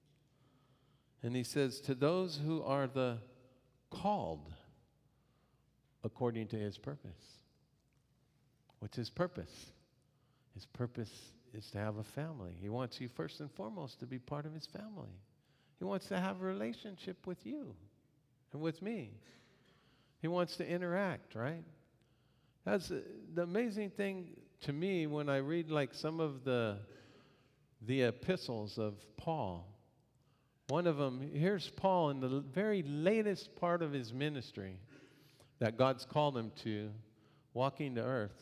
And he says, to those who are the called according to his purpose. What's his purpose? His purpose is to have a family. He wants you first and foremost to be part of his family. He wants to have a relationship with you and with me. He wants to interact, right? That's uh, the amazing thing to me when I read like some of the the epistles of Paul. One of them, here's Paul in the very latest part of his ministry that God's called him to, walking the earth.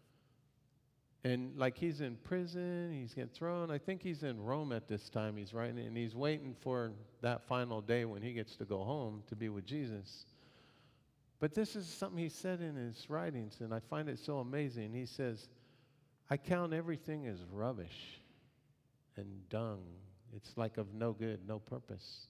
And like he's in prison, he's getting thrown. I think he's in Rome at this time. He's writing, and he's waiting for that final day when he gets to go home to be with Jesus. But this is something he said in his writings, and I find it so amazing. He says, I count everything as rubbish and dung. It's like of no good, no purpose.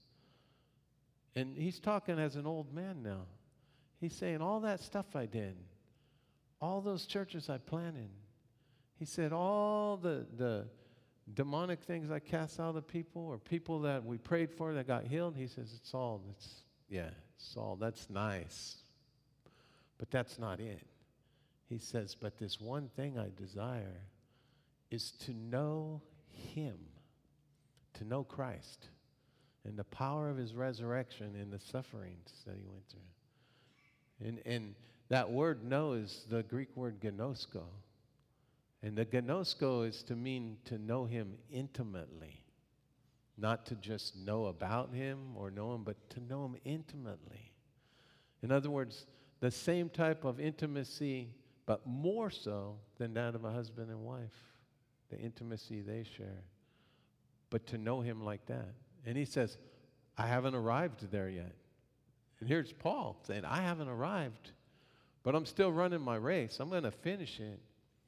And he's talking as an old man now. He's saying, all that stuff I did, all those churches I planted, he said, all the, the demonic things I cast out of people, or people that we prayed for that got healed, he says, it's all, it's, yeah, it's all, that's nice. But that's not it. He says, but this one thing I desire is to know him, to know Christ, and the power of his resurrection and the sufferings that he went through. And, and that word know is the Greek word gnosko. And the gnosko is to mean to know him intimately, not to just know about him or know him, but to know him intimately. In other words, the same type of intimacy, but more so than that of a husband and wife, the intimacy they share, but to know him like that. And he says, I haven't arrived there yet. And here's Paul saying, I haven't arrived, but I'm still running my race. I'm going to finish it.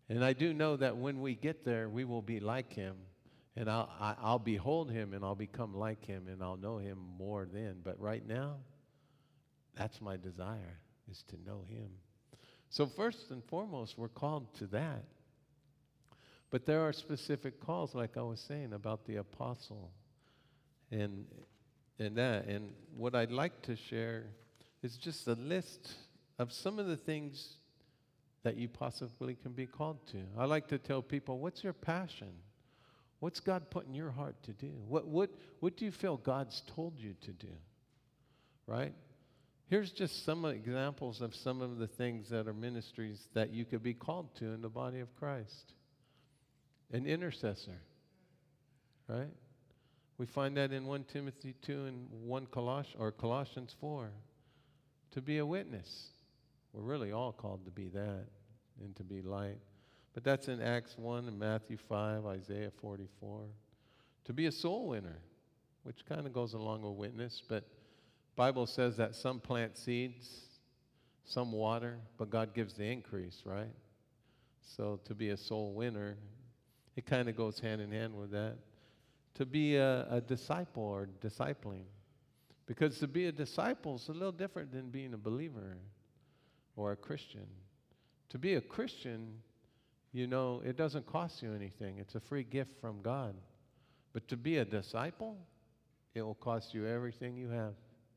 And I do know that when we get there, we will be like him. And I'll, I- I'll behold him and I'll become like him and I'll know him more then. But right now, that's my desire, is to know him. So first and foremost, we're called to that. But there are specific calls, like I was saying, about the apostle and, and that. And what I'd like to share is just a list of some of the things that you possibly can be called to. I like to tell people, what's your passion? What's God put in your heart to do? What, what, what do you feel God's told you to do? Right? Here's just some examples of some of the things that are ministries that you could be called to in the body of Christ. An intercessor, right? We find that in First Timothy two and one Colossians, or Colossians four. To be a witness. We're really all called to be that and to be light. But that's in Acts one and Matthew five, Isaiah forty-four. To be a soul winner, which kind of goes along with witness, but Bible says that some plant seeds, some water, but God gives the increase, right? So to be a soul winner, it kind of goes hand in hand with that. To be a, a disciple or discipling. Because to be a disciple is a little different than being a believer or a Christian. To be a Christian, you know, it doesn't cost you anything. It's a free gift from God. But to be a disciple, it will cost you everything you have.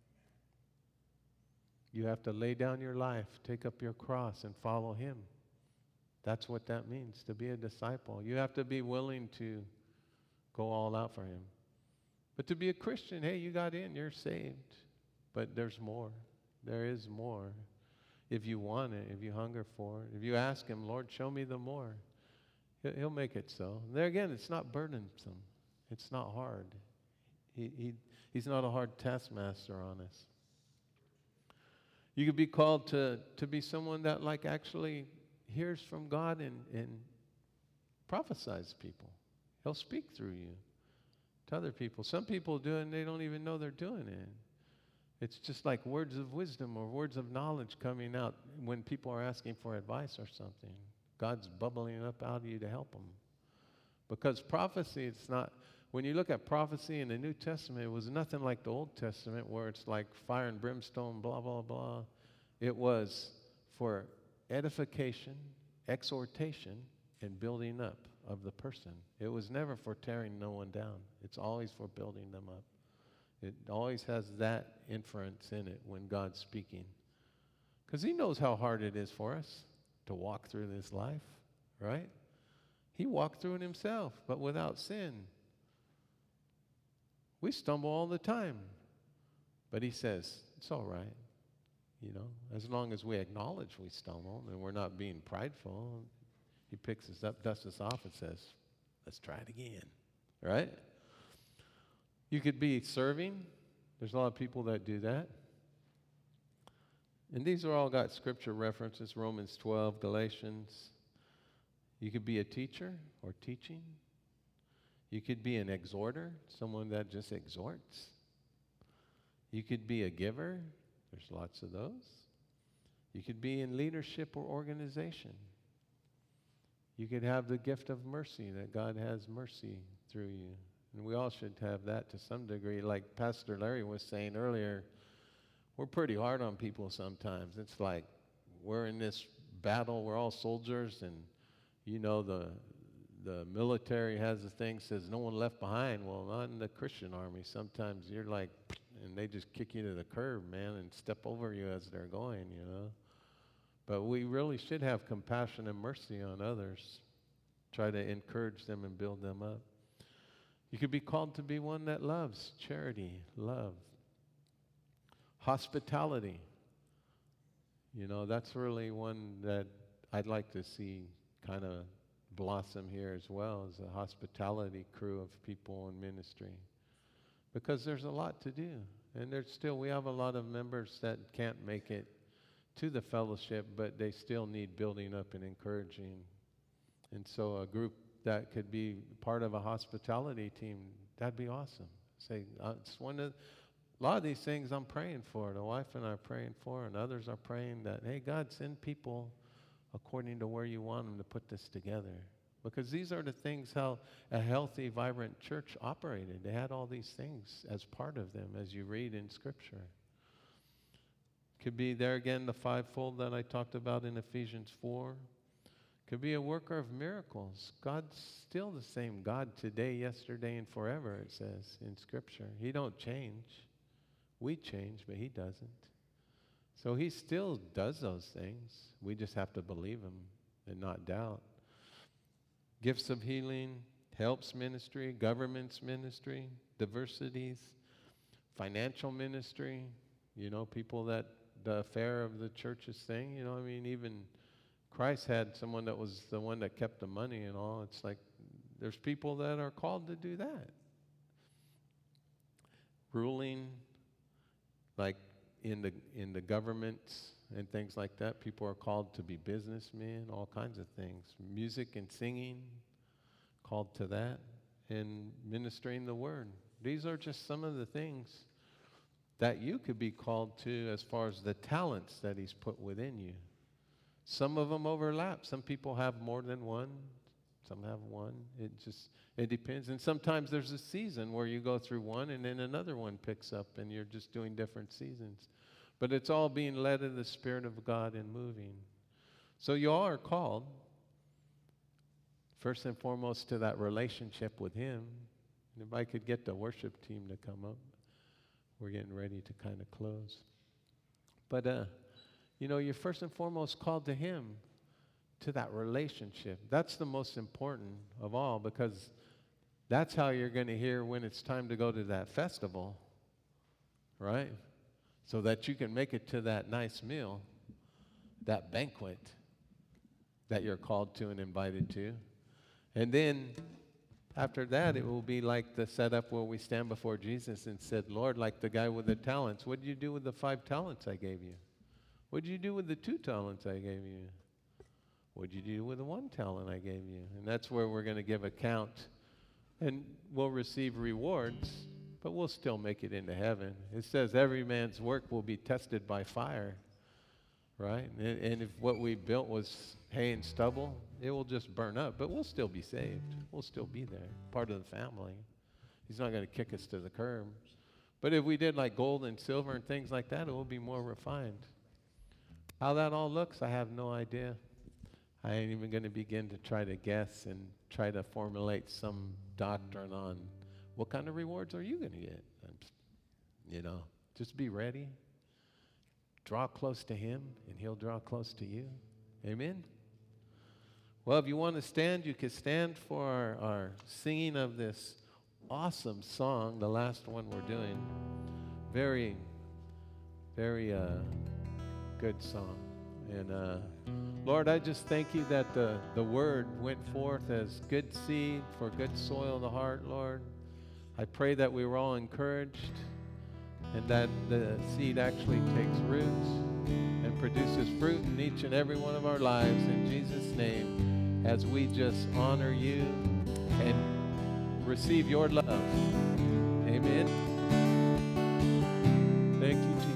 You have to lay down your life, take up your cross, and follow him. That's what that means, to be a disciple. You have to be willing to go all out for him. But to be a Christian, hey, you got in, you're saved. But there's more. There is more. If you want it, if you hunger for it, if you ask him, Lord, show me the more, he'll make it so. And there again, it's not burdensome. It's not hard. He, he, he's not a hard taskmaster on us. You could be called to, to be someone that like actually hears from God and, and prophesies to people. He'll speak through you to other people. Some people do it and they don't even know they're doing it. It's just like words of wisdom or words of knowledge coming out when people are asking for advice or something. God's bubbling up out of you to help them. Because prophecy, it's not, when you look at prophecy in the New Testament, it was nothing like the Old Testament where it's like fire and brimstone, blah, blah, blah. It was for edification, exhortation, and building up of the person. It was never for tearing no one down. It's always for building them up. It always has that inference in it when God's speaking. Because he knows how hard it is for us to walk through this life, right? He walked through it himself, but without sin. We stumble all the time. But he says, it's all right. You know, as long as we acknowledge we stumble and we're not being prideful, he picks us up, dusts us off, and says, let's try it again, right? You could be serving. There's a lot of people that do that. And these are all got scripture references, Romans twelve, Galatians. You could be a teacher or teaching. You could be an exhorter, someone that just exhorts. You could be a giver. There's lots of those. You could be in leadership or organization. You could have the gift of mercy, that God has mercy through you. And we all should have that to some degree. Like Pastor Larry was saying earlier, we're pretty hard on people sometimes. It's like we're in this battle, we're all soldiers, and you know the the military has a thing, says no one left behind. Well, not in the Christian army. Sometimes you're like, and they just kick you to the curb, man, and step over you as they're going, you know. But we really should have compassion and mercy on others. Try to encourage them and build them up. You could be called to be one that loves, charity, love. Hospitality. You know, that's really one that I'd like to see kind of blossom here as well, as a hospitality crew of people in ministry. Because there's a lot to do. And there's still, we have a lot of members that can't make it to the fellowship, but they still need building up and encouraging. And so a group that could be part of a hospitality team, that'd be awesome. Say, uh, it's one of, a lot of these things I'm praying for. The wife and I are praying for, and others are praying that, hey, God, send people according to where you want them to put this together. Because these are the things how a healthy, vibrant church operated. They had all these things as part of them, as you read in Scripture. Could be there again the fivefold that I talked about in Ephesians four. Could be a worker of miracles. God's still the same God today, yesterday, and forever, it says in Scripture. He don't change. We change, but he doesn't. So he still does those things. We just have to believe him and not doubt. Gifts of healing, helps ministry, government's ministry, diversities, financial ministry, you know, people that the affair of the church's thing, you know, I mean, even Christ had someone that was the one that kept the money and all. It's like there's people that are called to do that. Ruling, like in the in the governments and things like that, people are called to be businessmen, all kinds of things. Music and singing, called to that, and ministering the word. These are just some of the things that you could be called to as far as the talents that he's put within you. Some of them overlap. Some people have more than one. Some have one. It just, it depends. And sometimes there's a season where you go through one and then another one picks up and you're just doing different seasons. But it's all being led in the Spirit of God and moving. So you all are called, first and foremost, to that relationship with him. And if I could get the worship team to come up, we're getting ready to kind of close. But, uh, you know, you're first and foremost called to him, to that relationship. That's the most important of all, because that's how you're going to hear when it's time to go to that festival, right? So that you can make it to that nice meal, that banquet that you're called to and invited to. And then after that, it will be like the setup where we stand before Jesus and said, Lord, like the guy with the talents, what did you do with the five talents I gave you? What did you do with the two talents I gave you? What did you do with the one talent I gave you? And that's where we're going to give account. And we'll receive rewards, but we'll still make it into heaven. It says every man's work will be tested by fire, right? And, and if what we built was hay and stubble, it will just burn up, but we'll still be saved. We'll still be there, part of the family. He's not going to kick us to the curb. But if we did like gold and silver and things like that, it will be more refined. How that all looks, I have no idea. I ain't even going to begin to try to guess and try to formulate some doctrine on what kind of rewards are you going to get. You know, just be ready. Draw close to him, and he'll draw close to you. Amen? Well, if you want to stand, you can stand for our, our singing of this awesome song, the last one we're doing. Very, very uh, good song. And uh, Lord, I just thank you that the, the word went forth as good seed for good soil in the heart, Lord. I pray that we were all encouraged and that the seed actually takes roots and produces fruit in each and every one of our lives. In Jesus' name, as we just honor you and receive your love. Amen. Thank you, Jesus.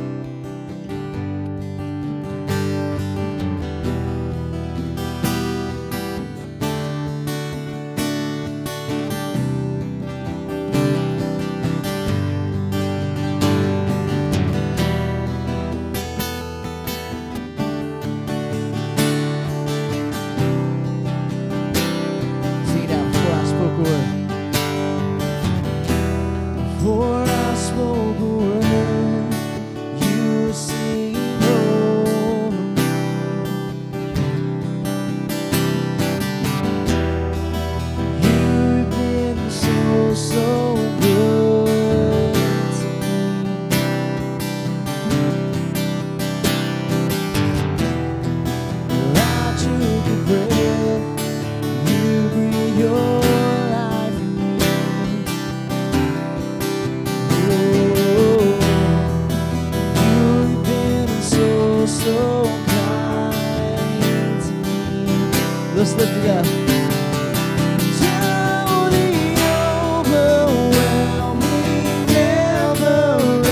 Let's lift it up.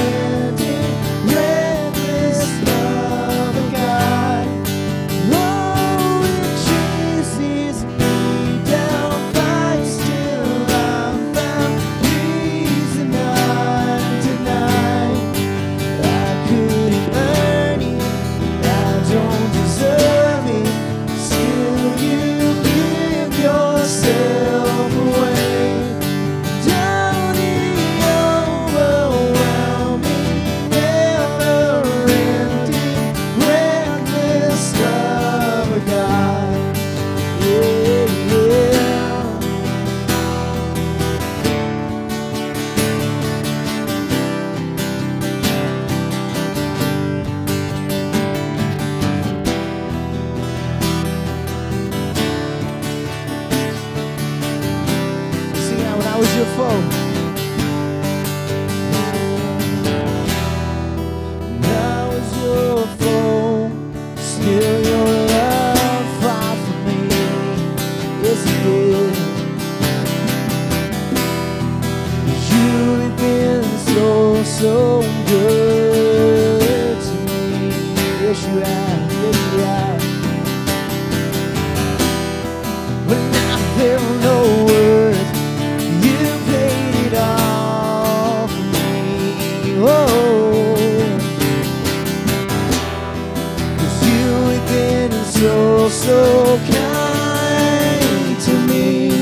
Never-ending, reckless love of God. have, yes you have. When I feel no worth, you paid it all for me. Oh, 'cause you have been so, so kind to me.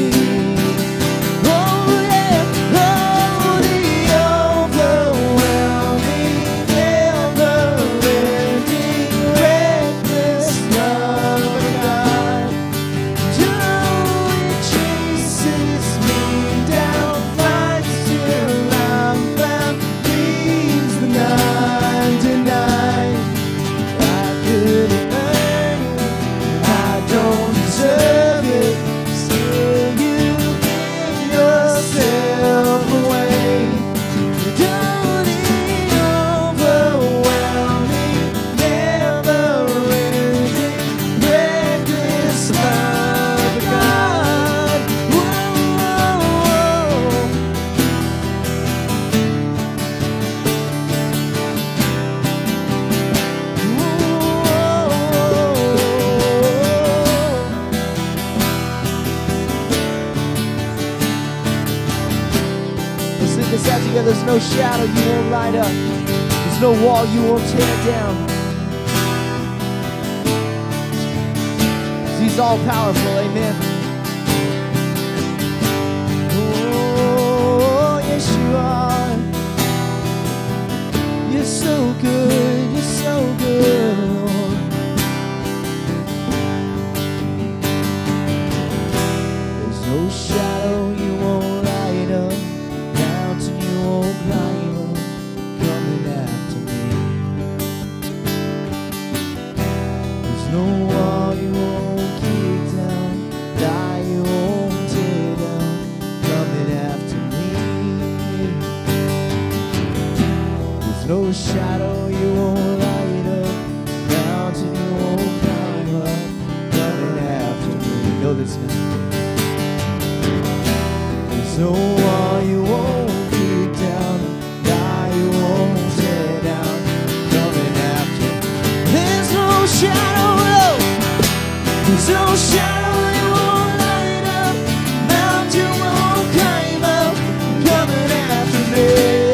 Oh yeah, oh the overwhelming, never-ending, reckless love of God. It chases me down, finds till I'm found, leaves the ninety-nine. I couldn't earn it, I don't deserve it. Still you give yourself away. Don't it overwhelming, never-ending, reckless love of God. Whoa, Let's sing this out together. There's no shadow you won't light up. There's no wall you won't tear down. 'Cause He's all powerful, amen. Oh, yes you are. You're so good, you're so good, Lord. There's no shadow you won't light up, mountain you won't climb up, coming after me. There's no wall you won't kick down, die you won't tear down, coming after me. There's no shadow you won't light up, mountain you won't climb up, coming after me. Know this now. There's no wall you won't kick down, die you won't tear down, coming after me. There's no shadow, no. There's no shadow you won't light up, mountain you won't climb up, coming after me.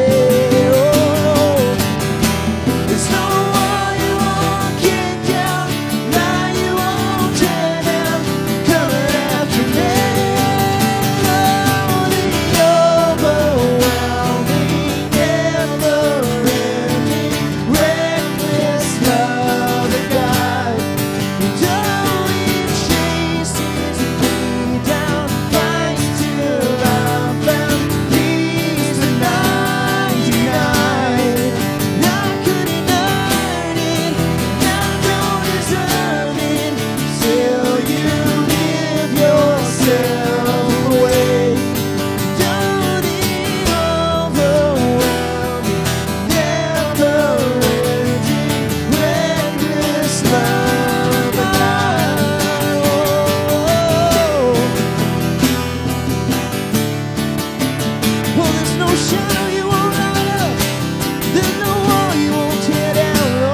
Oh, there's no wall you won't kick down, lie you won't tear down, coming after me. Oh, the overwhelming, never-ending, reckless love of God. Though it chases me down, finds till I'm found, leaves the ninety-nine. I couldn't earn it, I don't deserve it. Still you give yourself away. Don't it overwhelming, never-ending, reckless love of God. Oh, there's no shadow you won't light up, there's no wall you won't tear down. Oh,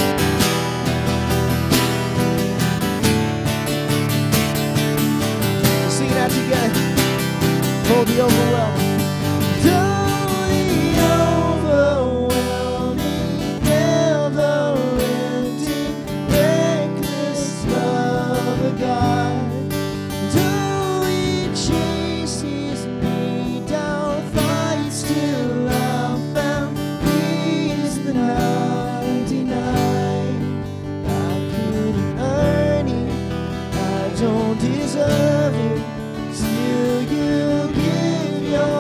sing it out together. Oh, the overwhelming. Oh, the overwhelming, never-ending, reckless love of God. Though it chases me down, fights till I'm found, leaves the ninety-nine. I couldn't earn it, I don't deserve it. Still you give your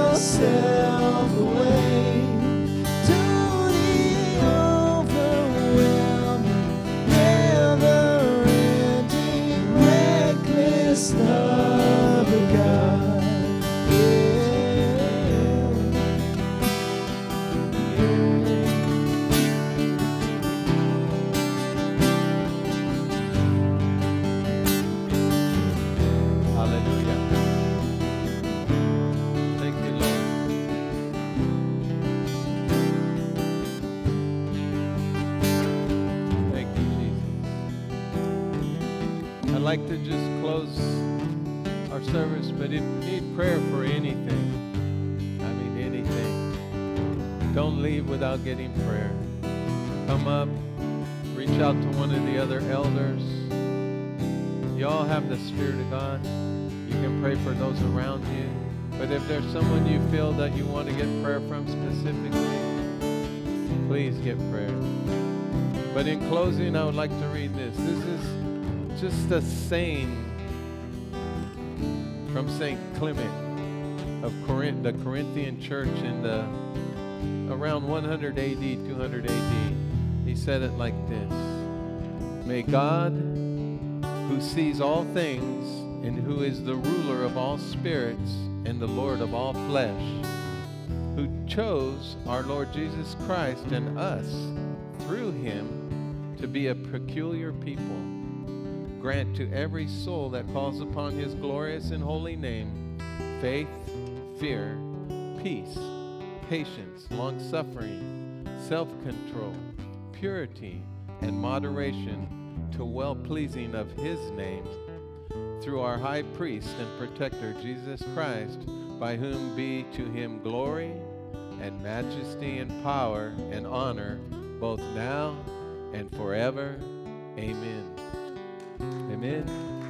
I'd like to just close our service, but if you need prayer for anything, I mean anything, don't leave without getting prayer. Come up, reach out to one of the other elders. You all have the Spirit of God. You can pray for those around you. But if there's someone you feel that you want to get prayer from specifically, please get prayer. But in closing, I would like to read this. This is just a saying from Saint Clement of Corinth, the Corinthian church in the around one hundred A D, two hundred A D. He said it like this: May God, who sees all things and who is the ruler of all spirits and the Lord of all flesh, who chose our Lord Jesus Christ and us through him to be a peculiar people, grant to every soul that calls upon his glorious and holy name faith, fear, peace, patience, long-suffering, self-control, purity, and moderation, to well-pleasing of his name, through our high priest and protector Jesus Christ, by whom be to him glory and majesty and power and honor, both now and forever. Amen. Amen.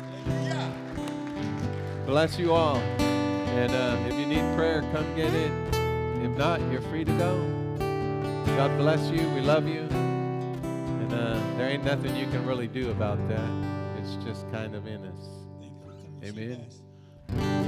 Bless you all. And uh, if you need prayer, come get it. If not, you're free to go. God bless you. We love you. And uh, there ain't nothing you can really do about that. It's just kind of in us. Amen.